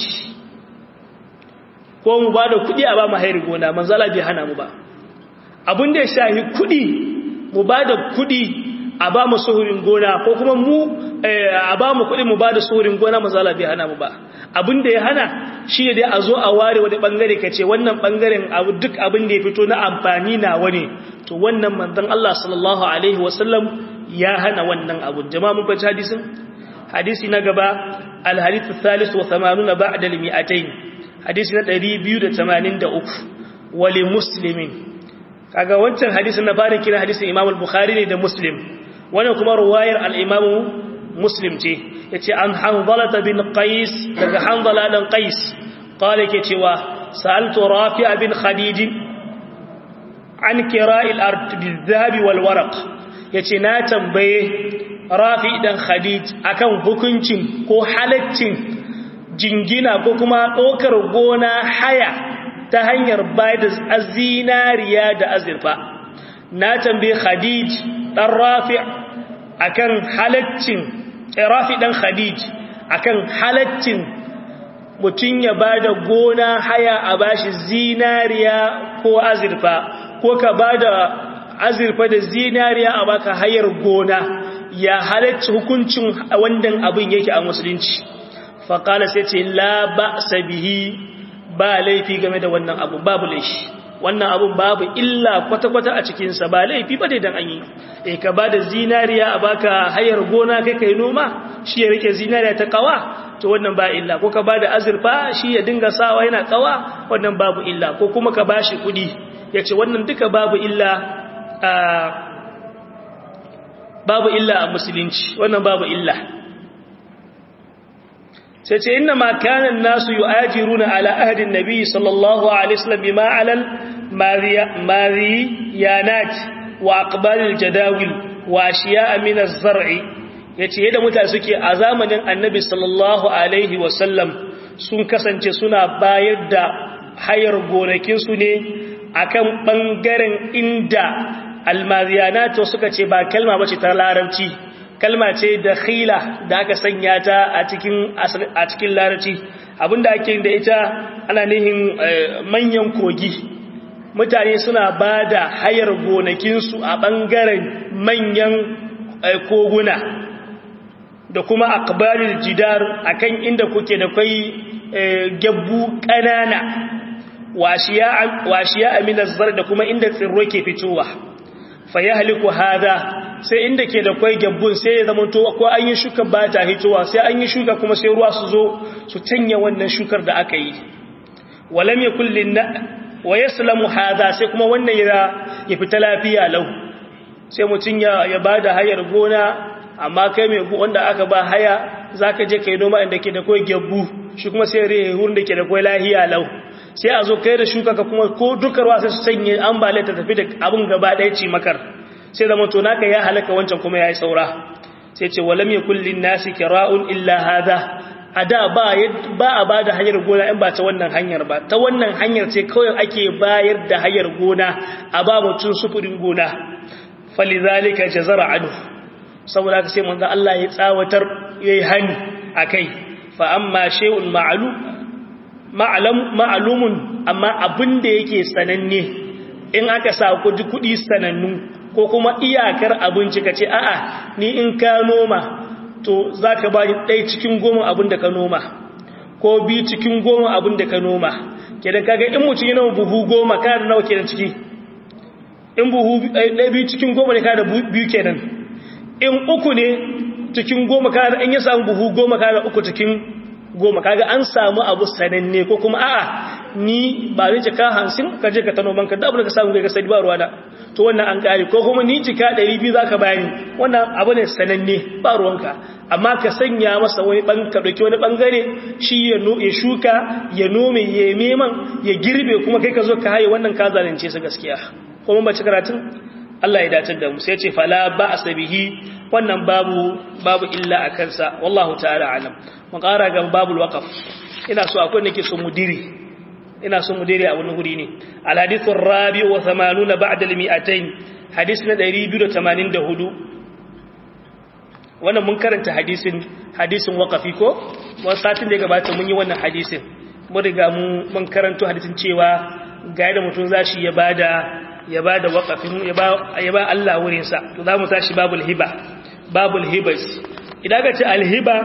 ko mu ba da kuɗi a ba mu hayar gona manzala bai hana mu ba abin da ya shahi kuɗi mu ba da kuɗi a ba mu suhurin gona ko kuma mu a ba mu kuɗi mu ba da suhurin gona manzala bai hana mu ba abin da ya hana shi ne dai a zo a ware wani bangare kace wannan bangaren abu duk abin da ya fito na amfani na wani to wannan manzon Allah sallallahu alaihi wasallam ya hana wannan abu jama'a mun fahimci hadisin hadisi na gaba al-hadith al-thalith wa 80 ba'da al-mi'atayn hadisi na 283 wali muslimin kaga wancan hadisin na bari kira hadisin Imam al-Bukhari ne da Muslim wannan kuma ruwayar al-Imam Muslim ce yace an Hanzala bin Qais daga Hanzala dan Qais qala yake cewa sa'altu Rafi' bin Khadij an kira'il ard bil-dhahab wal-waraq yace na tambaye Rafi dan Khadij akan hukuncin ko halaccin jingina ko kuma dokar gona haya ta hanyar bayar da zinariya da azurfa na tambaye Khadij dan Rafi akan halaccin Rafi dan Khadij akan halaccin mutun ya bada gona haya a bashi zinariya ko azurfa ko ka bada azurfa da zinariya a baka hayar gona ya halacci hukuncin wannan abin yake a musulunci faqala sai ce la ba'sa bihi ba laifi game da wannan abu babu laifi wannan abun babu illa kwata-kwata a cikin sa ba laifi ba dai dan an yi ka bada zinariya a baka hayar gona kai kai noma shi ya rike zinariya ta kawa to wannan ba illa ko ka bada azurfa shi ya dinga sawa yana kawa wannan babu illa ko kuma ka bashi kudi yace wannan duka babu illa a musulunci wannan babu illa sai ce inna ma kana an-nasu yu'ajiruna ala ahdi an-nabi sallallahu alaihi wasallam bima 'ala al-mariyanat wa aqbal al-jadawil wa ashiya'a min az-zar'i yace yadda mutane suke a zamanin annabi sallallahu alaihi wasallam sun kasance suna bayar da hayar gonakin su ne akan bangaren inda almaziyanatu suka ce ba kalma bace ta larabci kalma ce da khila da aka sanya ta a cikin larabci abinda ake da ita ana nihin manyan kogi mutane suna bada hayar gonakin su a bangaren manyan koguna da kuma aqbalil jidar akan inda kuke da kai gabbu kanana washiya min az-zar da kuma inda tsirro ke fitowa fa yahliku hada sai inda ke da kwai gabbun sai ya zama to ko an yi shuka ba ta hitowa sai an yi shuka kuma sai ruwa su zo su tanya wannan shukar da aka yi walam yakul linna wa yaslamu hada sai kuma wannan ya fita lafiya lau sai mutun ya bada hayar gona amma kai mai wanda aka ba haya zaka je kai noma inda ke da kwai gabbu shi kuma sai rehe wurin da ke da kwai lahiya lau sai a zo kai da shuka ka kuma ko dukarwa sai su sanye ambaliya ta tafi da abin gaba ɗaya ci makar sai zama to naka ya halaka wancan kuma yayi saura sai ce walam yakul lin nasi kira'un illa hada ada ba a bada hanyar gona in ba ta wannan hanyar ba ta wannan hanyar ce kawai ake bayar da hanyar gona a ba mutun sufurin gona falizalika jazara anhu saboda haka sai manzo Allah ya tsawatar yayi hani akai fa amma shay'un ma'lumun amma abinda yake sananne in aka sa kudi sanannu ko kuma iyakar abinci kace a'a ni in ka noma to zaka ba ni 1 cikin 10 abinda ka noma ko 2 cikin 10 abinda ka noma kedan kaga in mutum yana buhu 10 kana nawa kenan ciki in buhu ɗaya biyu cikin 10 ne kana da biyu kenan in 3 ne cikin 10 kana in ya samu buhu 10 kana da 3 cikin 10 kaga an samu abu sananne ko kuma a'a ni ba ni jika 50 ka je ka tano banka da abin da ka samu kai ka sai ba ruwa da to wannan an kare ko kuma ni jika 200 zaka bani wannan abu ne sananne ba ruwanka amma ka sanya masa wani ka dauki wani bangare shi ya shuka ya nome ya meman ya girbe kuma kai ka zo ka haye wannan ka zalunce su gaskiya kuma ba ci karatun Allah ya dace da mu sai ya ce fala ba'sa bihi wannan babu illa a kansa wallahu ta'ala alam mun ƙara ga babul waqaf ina so akwai nake so mudiri a wani guri ne al hadithu rabi wa 80 ba'da al 200 hadith na 284 wannan mun karanta hadisin waqafi ko wannan satin da ya gabata mun yi wannan hadisin mun riga mun karanto hadisin cewa ga yadda mutum zashi ya bada waqafin ya ba Allah wurin sa to zamu tashi babul hibas idan ka ce alhiba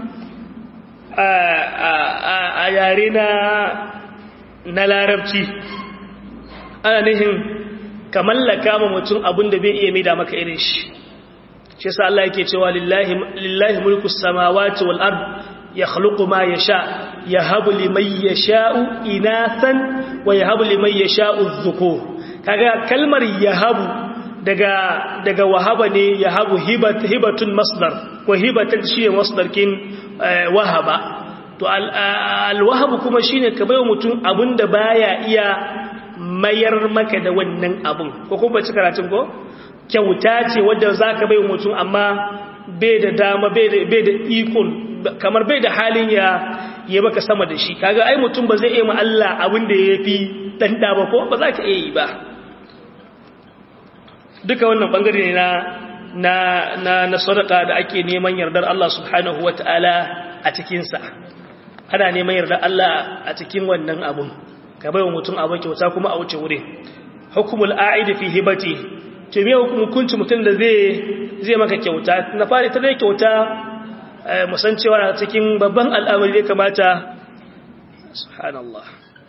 a yare na larabci ana nihin ka mallaka ma mutum abin da bai iya maida maka irin shi shi yasa Allah yake cewa lillahi mulku samawati wal ard yakhluqu ma yasha yahabu liman yasha'u inathan wa yahabu liman yasha'u dhukur kaga kalmar yahabu daga wahaba ne yahabu hibatun masdar ko hibatan shi masdar kin wahaba to alwahabu kuma shine ka bayo mutum abinda baya iya mayar maka da wannan abun ko kuma ci karatun ko kyauta ce wanda zaka bayo mutum amma bai da dama bai da ikon kamar bai da halin ya baka sama da shi kaga ai mutum ba zai iya ma Allah abin da yafi dan da ba ko ba za ka iya yi ba duka wannan bangare ne na sadaka da ake neman yardar Allah subhanahu wataala a cikin sa ana neman yardar Allah a cikin wannan abun ka baiwa mutum abin kyauta kuma a wuce wuri hukumul a'id fi hibati to me hukunci mutum da zai maka kyauta na fari ta dai kyauta musan cewa cikin babban al'amari da kamata subhanallah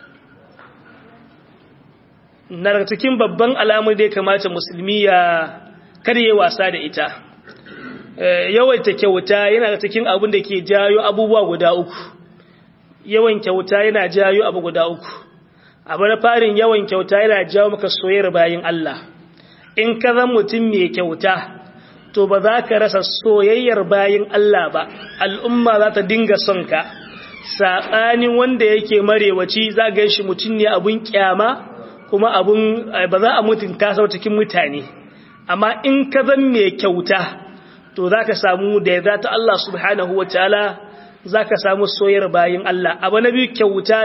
na daga cikin babban al'amari da ya kamata musulmi ya karye wasa da ita yawaita kyauta yana da cikin abin da ke jayo abubuwa guda uku yawan kyauta yana jayo abu guda uku abu na farin yawan kyauta yana jawo maka soyayyar bayin Allah in ka zan mutum mai kyauta to ba za ka rasa soyayyar bayin Allah ba al'umma za ta dinga son ka saɓanin wanda yake marewaci za ga shi mutum ne abun kyama kuma ba za a mutunta sau cikin mutane amma in ka zan mai kyauta to za ka samu da yarda ta Allah subhanahu wa ta'ala za ka samu soyayyar bayin Allah abu na biyu kyauta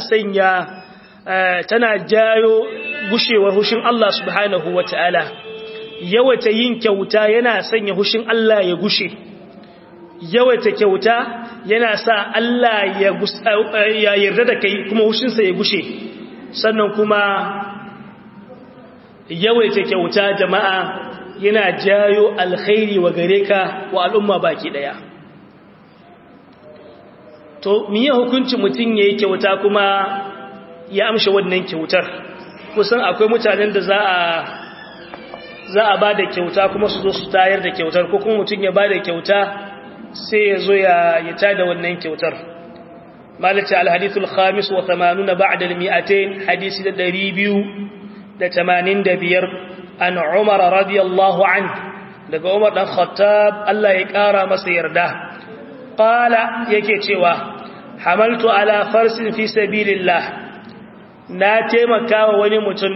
tana jayo gushewar hushin Allah subhanahu wa ta'ala yawaita yin kyauta yana sanya hushin Allah ya gushe yawaita kyauta yana sa Allah ya yarda da kai kuma hushinsa ya gushe sannan kuma yawaita kyauta jama'a yana jayo alkhairi wa gare ka wa al'umma baki daya to miye hukuncin mutum yayi kyauta kuma ya amsha wannan kyautar kusan akwai mutanen da za a ba da kyauta kuma su zo su tayar da kyautar ko kuma mutum ya ba da kyauta sai ya zo ya tada wannan kyautar malaka alhadithul khamis wa 80 ba'da al-200 hadisi da 285 an Umar radiyallahu anhu daga Umar dan Khattab Allah ya kara masa yarda qala yake cewa hamaltu ala farsin fi sabilillah na taimakawa wani mutum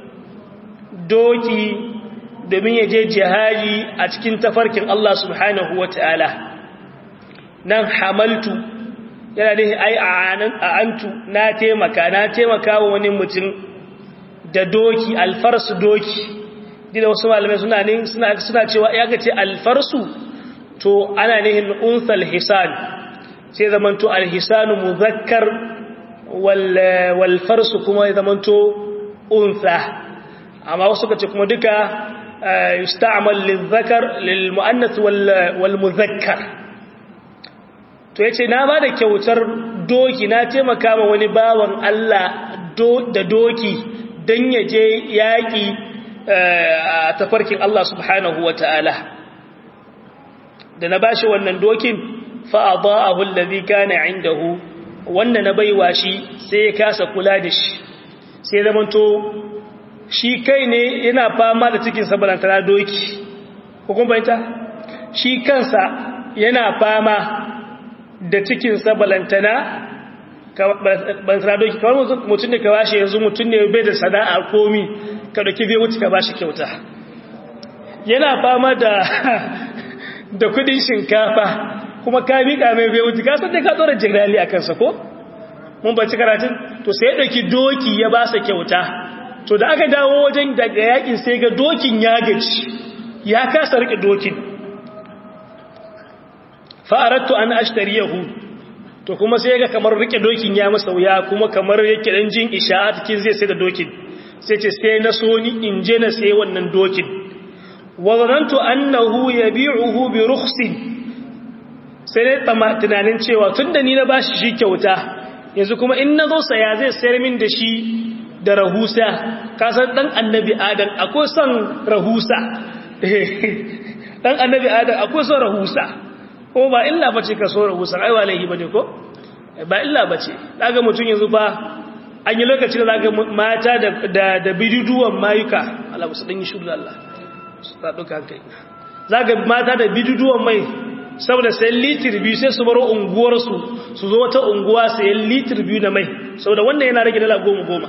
doki domin ya je jihadi a cikin tafarkin Allah subhanahu wataala nan hamaltu yana da ai a'antu na taimaka wa wani mutum da doki alfarsu doki dida wasu malamai suna cewa ya ga ce alfarsu to ana nihin unsal hisan sai zamanto alhisanu muzakkar wal farsu kuma ya zamanto unsa amma wasu kace kuma duka yusta'mal lil zakar lil muannath wal muzakkar to yace na bada kyautar doki na taimaka ma wani bawan Allah da doki dan yaje yaki a tafarkin Allah subhanahu wataala da na bashi wannan dokin fa adaahu alladhi kana indahu wanda na baiwa shi sai ya kasa kula da shi sai zamanto shi kai ne yana fama da cikin sabalantana doki ko kun bayyana shi kansa yana fama da cikin sabalantana doki kamar mutum ne ka bashi yanzu mutum ne bai da sana'a komi ka dauki bai wuce ka bashi kyauta yana fama da kudin shinkafa kuma ka miƙa mai bai wuce ka san dai ka tsora jirali a kansa ko mun bace karatun to sai ya dauki doki ya ba sa kyauta to da aka dawo wajen daga yakin sai ga dokin ya gaji ya kasa rike dokin fa aradtu an ashtariyahu to kuma sai ga kamar rike dokin ya masa wuya kuma kamar yake dan jin isha'a cikin zai sai da dokin sai ce sai na so ni in je na sai wannan dokin wa zanantu annahu yabi'uhu bi rukhsin sai dai tunanin cewa tunda ni na bashi shi kyauta yanzu kuma in nazo saya zai sayar min da shi da rahusa kasar dan annabi adam akwai son rahusa dan annabi adam akwai son rahusa ko ba illa bace ka so rahusa ai wallahi bane ko ba illa bace daga mutun yanzu fa an yi lokaci da zaga mata da biduduwan mayuka Allah musu dan yi shuru Allah su ta duka kai zaga mata da biduduwan mai saboda sayan litir biyu sai su baro unguwarsu su zo wata unguwa sayan litir biyu na mai saboda wannan yana rage dala 10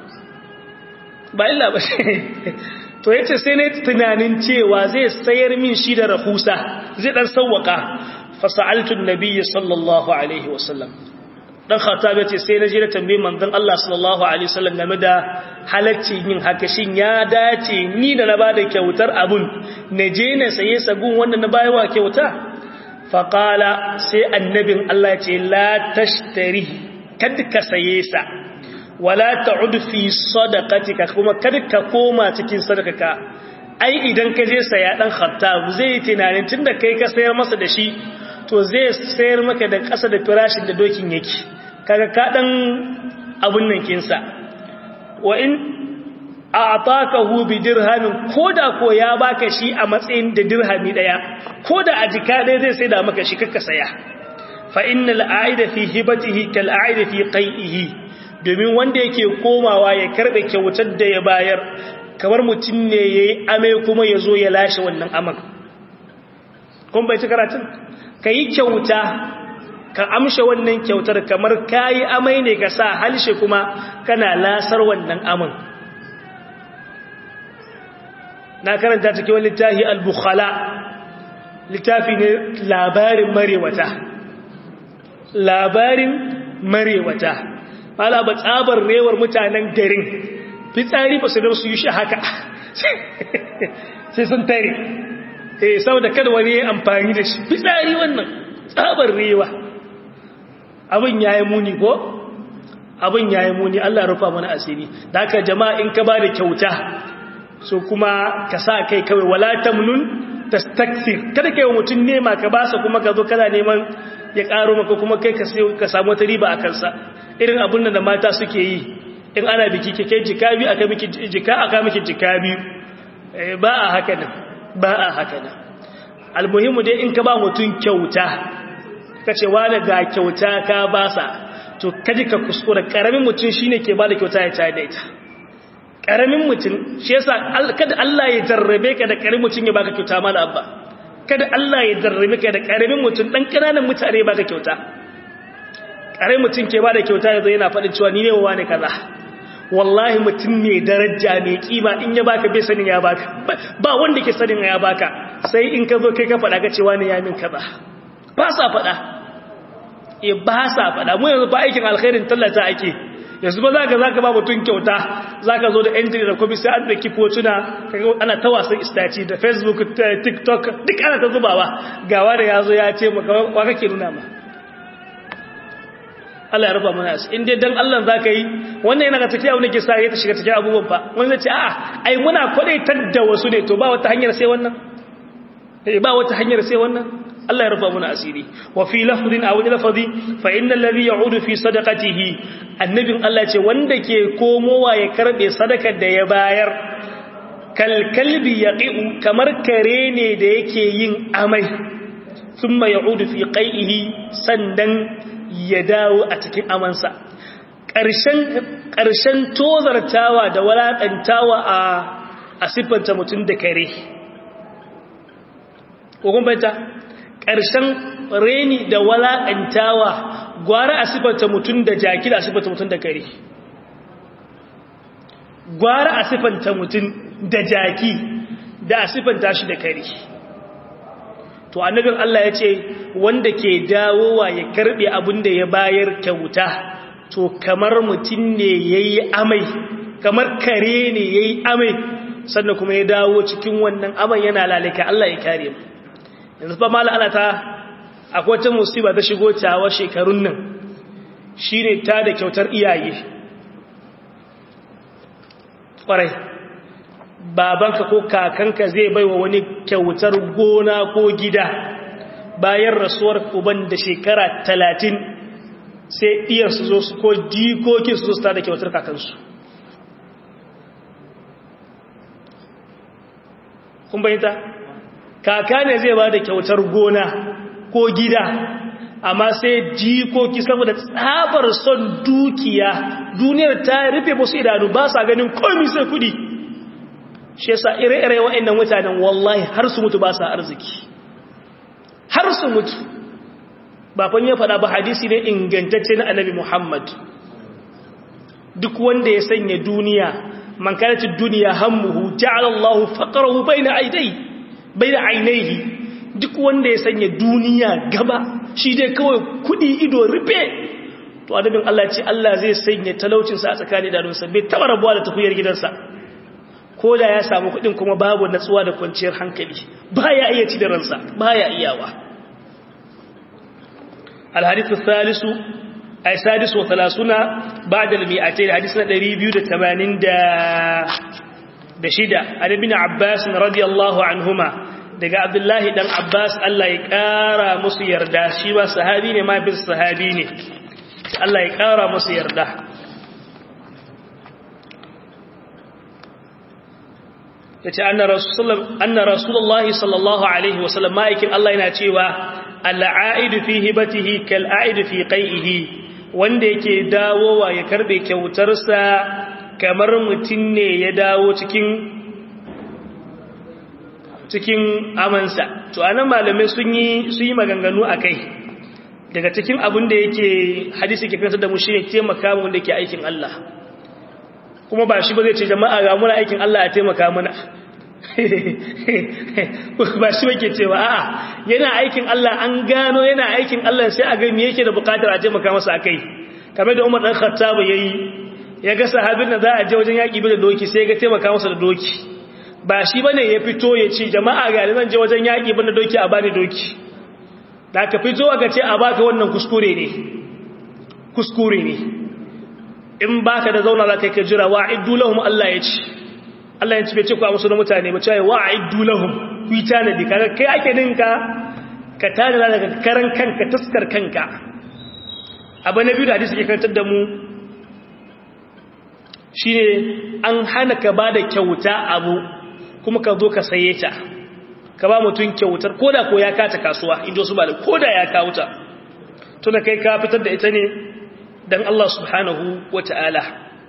ba illa ba to yace sai ne tunanin cewa zai sayar min shi da rahusa zai dan sawwaka fa sa'altu an-nabiy sallallahu alaihi wasallam dan khattab yace sai na je da tambaye manzon Allah sallallahu alaihi wasallam game da halacci yin haka shin ya dace ni da na bada kyautar abun na je na saye sagun wannan na bayawa kyauta fa qala sai annabin Allah yace la tashtari kad ka saye sa wala ta'ud fi sadaqatika kuma kada ka koma cikin sadakaka ai idan ka je saya dan khattab zai tunanin tunda kai ka sayar masa da shi to zai sayar maka da ƙasa da farashin da dokin yake kaga ka dan abun nan kinsa wa in a'takahu bi dirhamin koda ko ya baka shi a matsayin da dirhami daya koda a jika daya zai sai da maka shi kakka saya fa innal a'ida fi hibatihi kal a'ida fi qai'ihi domin wanda yake komawa ya karbe kyautar da ya bayar kamar mutum ne yayi amai kuma yazo ya lashe wannan aman kun bai ci karatun kai kyauta ka amshe wannan kyautar kamar kai amai ne ka sa halshe kuma kana lasar wannan aman na karanta cikin wani littafi al-bukhala littafi ne labarin marewata mala ba tsabar rewar mutanen garin fitsari ba su da su yi shi haka sai sun tare saboda kada wani ya amfani da shi fitsari wannan tsabar rewa abin yayi muni ko abin yayi muni Allah ya rufa mana asiri da haka jama'a in ka ba da kyauta so kuma ka sa kai kawai wala tamnun tastakthir kada kai mutun nema ka basa kuma ka zo kana neman ya karo maka kuma kai ka samu wata riba a kansa irin abun da mata suke yi in ana biki ke kai jika biyu aka miki jika aka miki jika biyu ba a haka nan almuhimu dai in ka ba mutun kyauta kace wani ga kyauta ka basa to kaji ka kuskura karamin mutun shine ke ba da kyauta ya tayar da ita karamin mutum shi yasa kada Allah ya jarrabe ka da karamin mutum ya baka kyauta mala abba kada Allah ya jarrabe ka da karamin mutum dan kananan mutane baka kyauta karamin mutum ke bada kyauta yazo yana fadin cewa ni ne wa ne kaza wallahi mutum ne daraja ne kima in ya baka bai sanin ya baka ba wanda ke sanin ya baka sai in ka zo kai ka fada ka cewa ne ya min kaza ba sa fada ba sa fada mu yanzu ba aikin alkhairin tallata ake yanzu ba za ka ba mutum kyauta za ka zo da entry da kwabi sai an da kifotuna ana ta wasan istaci da facebook tiktok duk ana ta zubawa gawa da ya zo ya ce maka wa kake nuna ma Allah ya rufa mana asiri in dai dan Allah za ka yi wannan yana ga tafiya wani ke sa ya ta shiga cikin abubuwan fa wani zai ce a'a ai muna kwadaitar da wasu ne to ba wata hanyar sai wannan ba wata hanyar sai wannan Allah ya rufa mana asiri wa fi lafdin aw lafzi fa innal ladhi ya'udu fi sadaqatihi annabin Allah ce wanda ke komowa ya karbe sadakar da ya bayar kalkalbi yaqi'u kamar kare ne da yake yin amai thumma ya'udu fi qai'ihi sandan ya dawo a cikin amansa ƙarshen tozartawa da walaƙantawa a siffanta mutum da kare ko kun bayyana ƙarshen reni da walaƙantawa gwara a siffanta mutum da jaki da a siffanta mutum da kare gwara a siffanta mutum da jaki da a siffanta shi da kare to annabin Allah ya ce wanda ke dawowa ya karbe abin da ya bayar kyauta to kamar mutum ne yayi amai kamar kare ne yayi amai sannan kuma ya dawo cikin wannan aman yana lalaka Allah ya kare mu yanzu fa mala ana ta akwai wata musiba ta shigo tawa shekarun nan shine ta da kyautar iyaye kwarai babanka ko kakanka zai baiwa wani kyautar gona ko gida bayan rasuwar uban da shekara 30 sai iyar su zo su ko jikokin su ta da kyautar kakansu kun bayyanta kaka ne zai ba da kyautar gona ko gida amma sai jikoki saboda tsabar son dukiya duniyar ta rufe musu idanu ba sa ganin komai sai kudi shi yasa ire-ire wa'annan mutanen wallahi har su mutu ba sa arziki har su mutu ba fan ya faɗa ba hadisi ne ingantacce na annabi Muhammad duk wanda ya sanya duniya man kanat ad-dunya hammuhu ja'ala Allahu faqrahu bayna ainihi duk wanda ya sanya duniya gaba shi dai kawai kudi ido rufe to annabin Allah ce Allah zai sanya talaucin sa a tsakanin idanunsa bai taba rabuwa da tafiyar gidansa ko da ya samu kudin kuma babu natsuwa da kwanciyar hankali baya iya ci da ransa baya iyawa الحديث الثالث أي سادس وثلاثون بعد المئتين حديثنا 280 دشيدة عن ابن عباس رضي الله عنهما دقى عبد الله بن عباس الله يكارى مصير ده شيبا صحابيني ما بس صحابيني الله يكارى مصير ده أن رسول الله صلى الله عليه وسلم ما يكن الله يناتيوا al'aidu fi hibatihi kal'aidu fi qai'ihi wanda yake dawowa ya karbe kyautarsa kamar mutum ne ya dawo cikin amansa to anan malamai sun yi maganganu akai daga cikin abin da yake hadisi ke fitar da mu shine taimaka mu wanda yake aikin Allah kuma ba shi ba zai ce jama'a ga muna aikin Allah a taimaka mana ba shi wake cewa a'a yana aikin Allah an gano yana aikin Allah sai a ga me yake da bukatar a taimaka masa akai kamar da Umar dan Khattab yayi ya ga sahabin da za a je wajen yaki bi da doki sai ga taimaka masa da doki ba shi bane ya fito ya ce jama'a ga zan je wajen yaki bi da doki a bani doki da ka fito aka ce a baka wannan kuskure ne in baka da zauna za ka jira wa'iddu lahum Allah ya ce Allah ya ci bai ce ku a musu da mutane ba cewa wa'iddu lahum ku yi tanadi kaga kai ake dinka ka tanada daga karan kanka taskar kanka abu na biyu da hadisi ke karantar da mu shine an hana ka bada kyauta abu kuma ka zo ka saye ta ka ba mutum kyautar koda ko ya kata kasuwa inda su bala koda ya kawo ta tuna kai ka fitar da ita ne dan Allah subhanahu wata'ala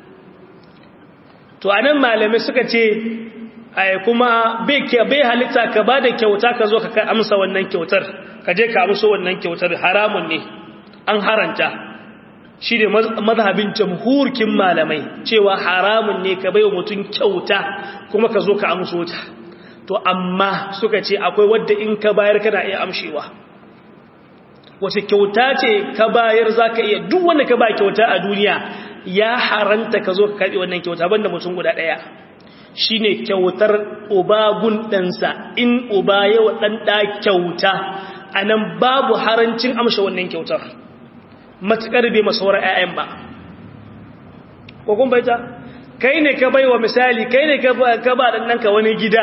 to anan malamai suka ce ai kuma bai halitta ka bada kyauta ka zo ka amsa wannan kyautar ka je ka amsa wannan kyautar haramun ne an haranta shi ne mazhabin jamhurkin malamai cewa haramun ne ka baiwa mutum kyauta kuma ka zo ka amso ta to amma suka ce akwai wadda in ka bayar kana iya amshewa wace kyauta ce ka bayar zaka iya duk wanda ka ba kyauta a duniya ya haranta ka zo ka karbi wannan kyauta banda mutum guda daya shine kyautar uba gun ɗansa in uba yawa dan da kyauta anan babu harancin amsha wannan kyautar matukar bai masaurar ƴaƴan ba ko kun baita kai ne ka baiwa misali kai ne ka ba dan nanka wani gida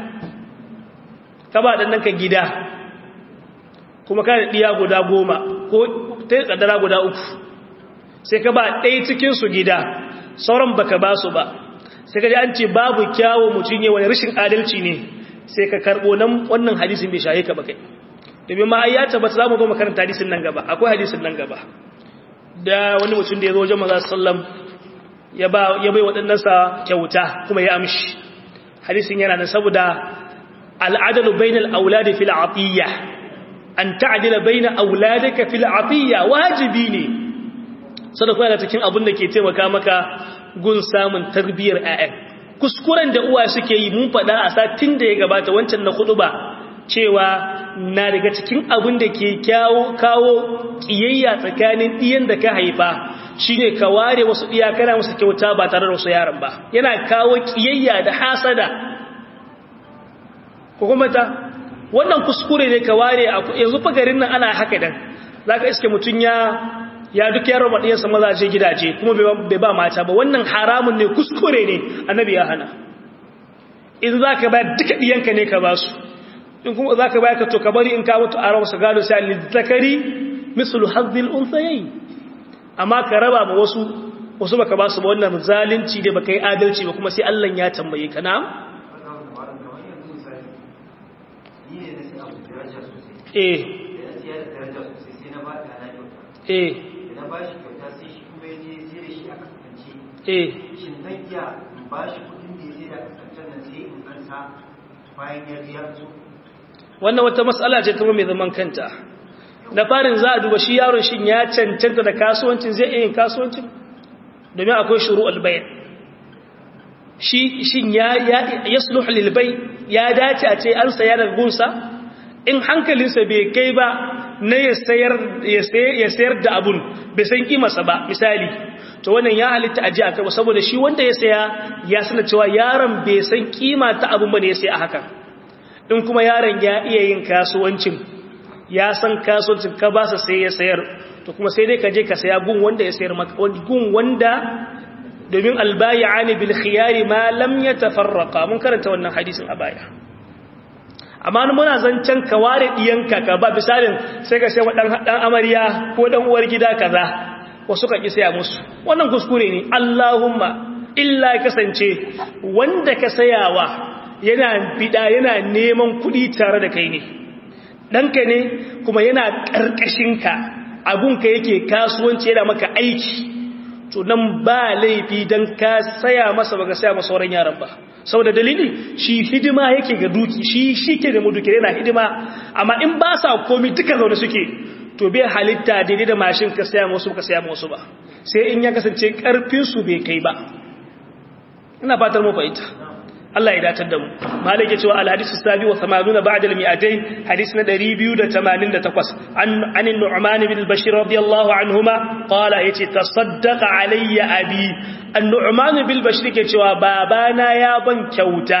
ka ba dan nanka gida kuma ka da diya guda 10 ko tai kadara guda 3 sai ka ba ɗaya cikin su gida sauran baka ba su ba sai ka ji an ce babu kyawo mutum ne wani rashin adalci ne sai ka karɓo nan wannan hadisin bai shaye ka ba kai domin ma ya tabbata za mu zo makaranta hadisin nan gaba akwai hadisin nan gaba da wani mutum da ya zo wajen maza sallam ya bai waɗannansa kyauta kuma ya amshi hadisin yana nan saboda al'adalu bainal auladi fil atiyya an ta'dila baina auladika fil atiyya wajibi ne sadaka yana cikin abin da ke taimaka maka gun samun tarbiyyar ƴaƴa kuskuren da uwa suke yi mun faɗa a satin da ya gabata wancan na ba cewa na daga cikin abin da ke kawo kiyayya tsakanin ɗiyan da ka haifa shine ka ware wasu ɗiya kana musu kyauta ba tare da wasu yaran ba yana kawo kiyayya da hasada ko kuma ta wannan kuskure ne ka ware yanzu fa garin nan ana haka dan zaka iske mutun ya duk yaron madiyansa mazaje gidaje kuma bai ba mata ba wannan haramun ne kuskure ne annabi ya hana idan zaka bayar duka diyanka ne ka basu in kuma zaka bayar ka to ka bari in ka mutu a rawa gado sai al-zakari mislu hadhil unthayayn amma ka raba ba wasu baka basu ba wannan zalunci da baka yi adalci ba kuma sai Allah ya tambaye ka na'am na ba shi kyauta sai shi kuma ya je sai da shi a kasance shin zan iya in ba shi kudin da ya sai da kasancen nan sai in kansa bayan ya biya su wannan wata matsala ce kuma mai zaman kanta na farin za a duba shi yaron shin ya cancanta da kasuwancin zai iya yin kasuwancin domin akwai shuru'ul bay' shin ya yasluhu lil bay' ya dace a ce an saya daga gunsa in hankalinsa bai kai ba na ya sayar da abun bai san kimarsa ba misali to wannan ya halitta aje aka ba saboda shi wanda ya saya ya sanar cewa yaron bai san kima ta abun ba ne ya saya a hakan in kuma yaron ya iya yin kasuwancin ya san kasuwancin ka ba sa sai ya sayar to kuma sai dai ka je ka saya gun wanda ya sayar maka gun wanda domin albayi'ani bil khiyari ma lam yatafarraqa mun karanta wannan hadisin a baya amma muna zancen ka ware diyanka ka ba misalin sai ka sai wa dan amarya ko dan uwar gida kaza wasu ka ki saya musu wannan kuskure ne Allahumma illa kasance wanda ka sayawa yana bida yana neman kudi tare da kai ne danka ne kuma yana karkashin ka abunka yake kasuwanci yana maka aiki to nan ba laifi dan ka saya masa baka saya masa sauran yaran ba saboda dalili shi hidima yake ga duki shi ke da muduki yana hidima amma in ba sa komai duka zaune suke to bai halitta daidai da mashin ka saya musu ka saya musu ba sai in ya kasance karfin su bai kai ba ina fatar mu fahimta Allah ya datar da mu malik ya ce wa al-hadith as-sabi wa 80 ba'da al-mi'atayn hadith na 288 an an-nu'man bin al-bashir radiyallahu anhuma qala yace tasaddaqa alayya abi an-nu'man bil bashir ke cewa babana ya ban kyauta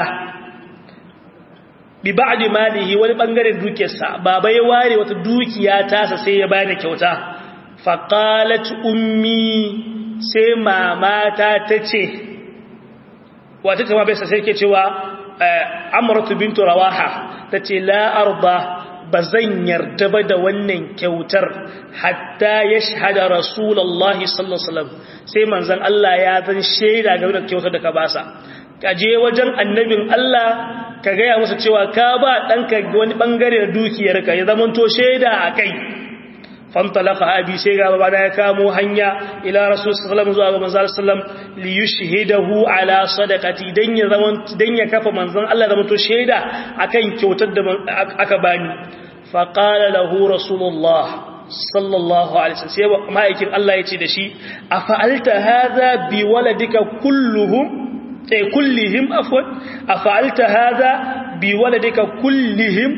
bi ba'di malihi wani bangaren dukiyarsa baba ya ware wata dukiya tasa sai ya bani kyauta fa qalat ummi sai mama ta tace wata ta bai sai ke cewa amratu bintu rawaha tace la arda bazan yarda ba da wannan kyautar hatta yashhada rasulullahi sallallahu alaihi wasallam sai manzon Allah ya zan shaida game da kyautar da ka basa ka je wajen annabin Allah ka ga ya masa cewa ka ba danka wani bangare da dukiyarka ya zamanto shaida akai fantalaka abi sai ga babana ya kamo hanya ila rasul sallallahu zuwa ga manzon sallam li yushhidahu ala sadaqati dan ya kafa manzon Allah da mutu shaida akan kyautar da aka bani fa qala lahu rasulullah sallallahu alaihi wasallam sai ma'aikin Allah yace da shi afa'alta hadha bi waladika kullihim afwan afa'alta hadha bi waladika kullihim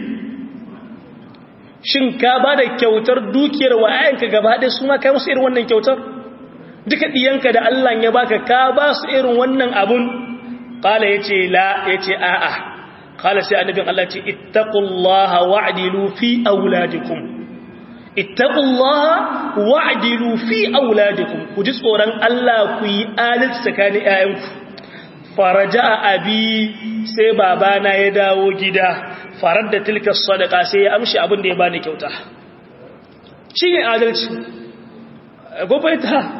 shin ka ba da kyautar dukiyar wa'ayanka gaba ɗaya su ma kai musu irin wannan kyautar duka ɗiyanka da Allah ya baka ka ba su irin wannan abun qala yace la yace a'a qala sai annabin Allah ce ittaqullaha wa'dilu fi auladikum ittaqullaha wa'dilu fi auladikum ku ji tsoron Allah ku yi adalci tsakanin ƴaƴanku faraja abi sai babana ya dawo gida farar da tilka sadaka sai ya amshi abin da ya bani kyauta shine adalci gobaita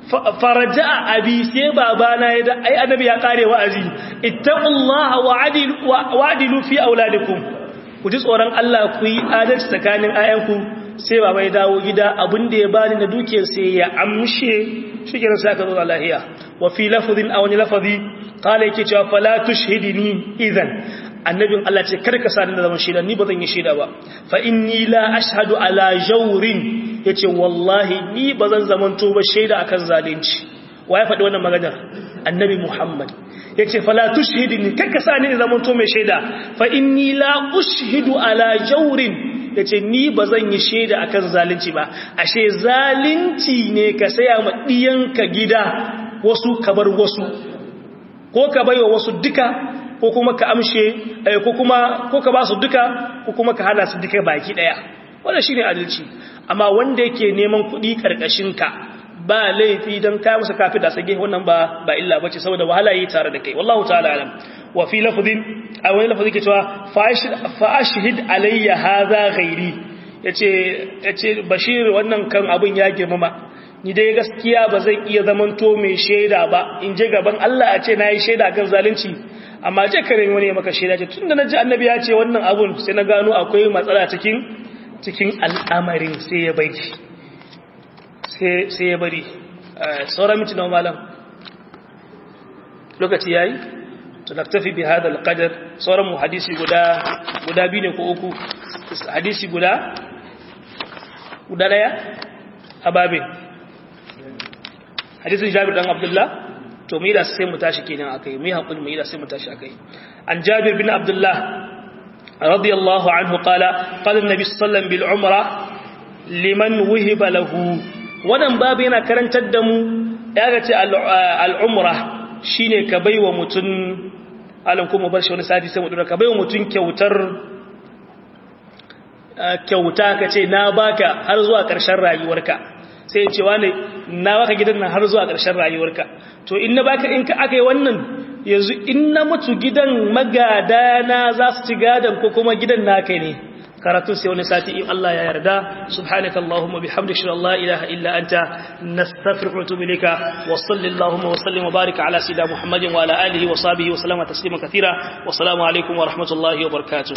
faraja abi sai babana ya da ai annabi ya kare wa'azi ittaqullaha wa'dilu fi auladikum ku ji tsoron Allah ku yi adalci tsakanin ayanku sai baba ya dawo gida abinda ya bani na dukiyar sai ya amshe shikenan sai aka zo lahiya wa fi lafdhin aw ni lafzi qala yake cewa fala tushhidni idan annabin Allah ce kada ka sani da zaman shaida ni ba zan yi shaida ba fa inni la ashhadu ala jawrin yace wallahi ni ba zan zamanto ba shaida akan zalunci wa ya faɗi wannan maganar annabi Muhammad yace fala tushhidni kada ka sani da zamanto mai shaida fa inni la ushhidu ala jawrin yace ni ba zan yi shaida akan zalunci ba ashe zalunci ne ka saya ma diyanka gida wasu kabar wasu ko ka baiwa wasu duka ko kuma ka amshe ko ka ba su duka ko kuma ka hana su duka baki daya wannan shine adalci amma wanda yake neman kuɗi karkashin ka ba laifi dan kai masa kafi da sage wannan ba illa bace saboda wahala yi tare da kai wallahu ta'ala alam wa fi lafdhin aw wani lafzi ke cewa fa ashhid alayya hadha ghairi yace bashir wannan kan abun ya girmama ni dai gaskiya ba zan iya zamanto mai shaida ba in je gaban Allah a ce nayi shaida kan zalunci amma je kare wani maka shaida ce tunda naji annabi ya ce wannan abun sai na gano akwai matsala cikin al'amarin sai ya bari sai ya bari sauran miti na malam lokaci yayi to naktafi bi hada alqadar sauran mu hadisi guda biyu ne ko uku hadisi guda daya ababin hadisin Jabir dan Abdullah to mu yi da sai mu tashi kenan akai mu yi hakuri mu yi da sai mu tashi akai an Jabir bin Abdullah radiyallahu anhu qala an-nabi sallallahu bil umra liman wuhiba lahu wannan babu yana karantar da mu ya ga ce al-umra shine ka baiwa mutun alan kuma bar shi wani sati sai mu dora ka baiwa mutun kyauta kace na baka har zuwa ƙarshen rayuwarka sai ya ce wane na baka gidan nan har zuwa ƙarshen rayuwarka to in na baka in ka akai wannan yanzu in na mutu gidan magadana za su ci gadan ko kuma gidan naka ne karatu sai wani sati in Allah ya yarda subhanaka allahumma bihamdika la ilaha illa anta nastaghfiruka wa natubu ilayka wa sallallahu wa sallim wa barik ala sayyidina muhammadin wa ala alihi wa sahbihi wa sallama taslima katira wa assalamu alaikum wa rahmatullahi wa barakatuh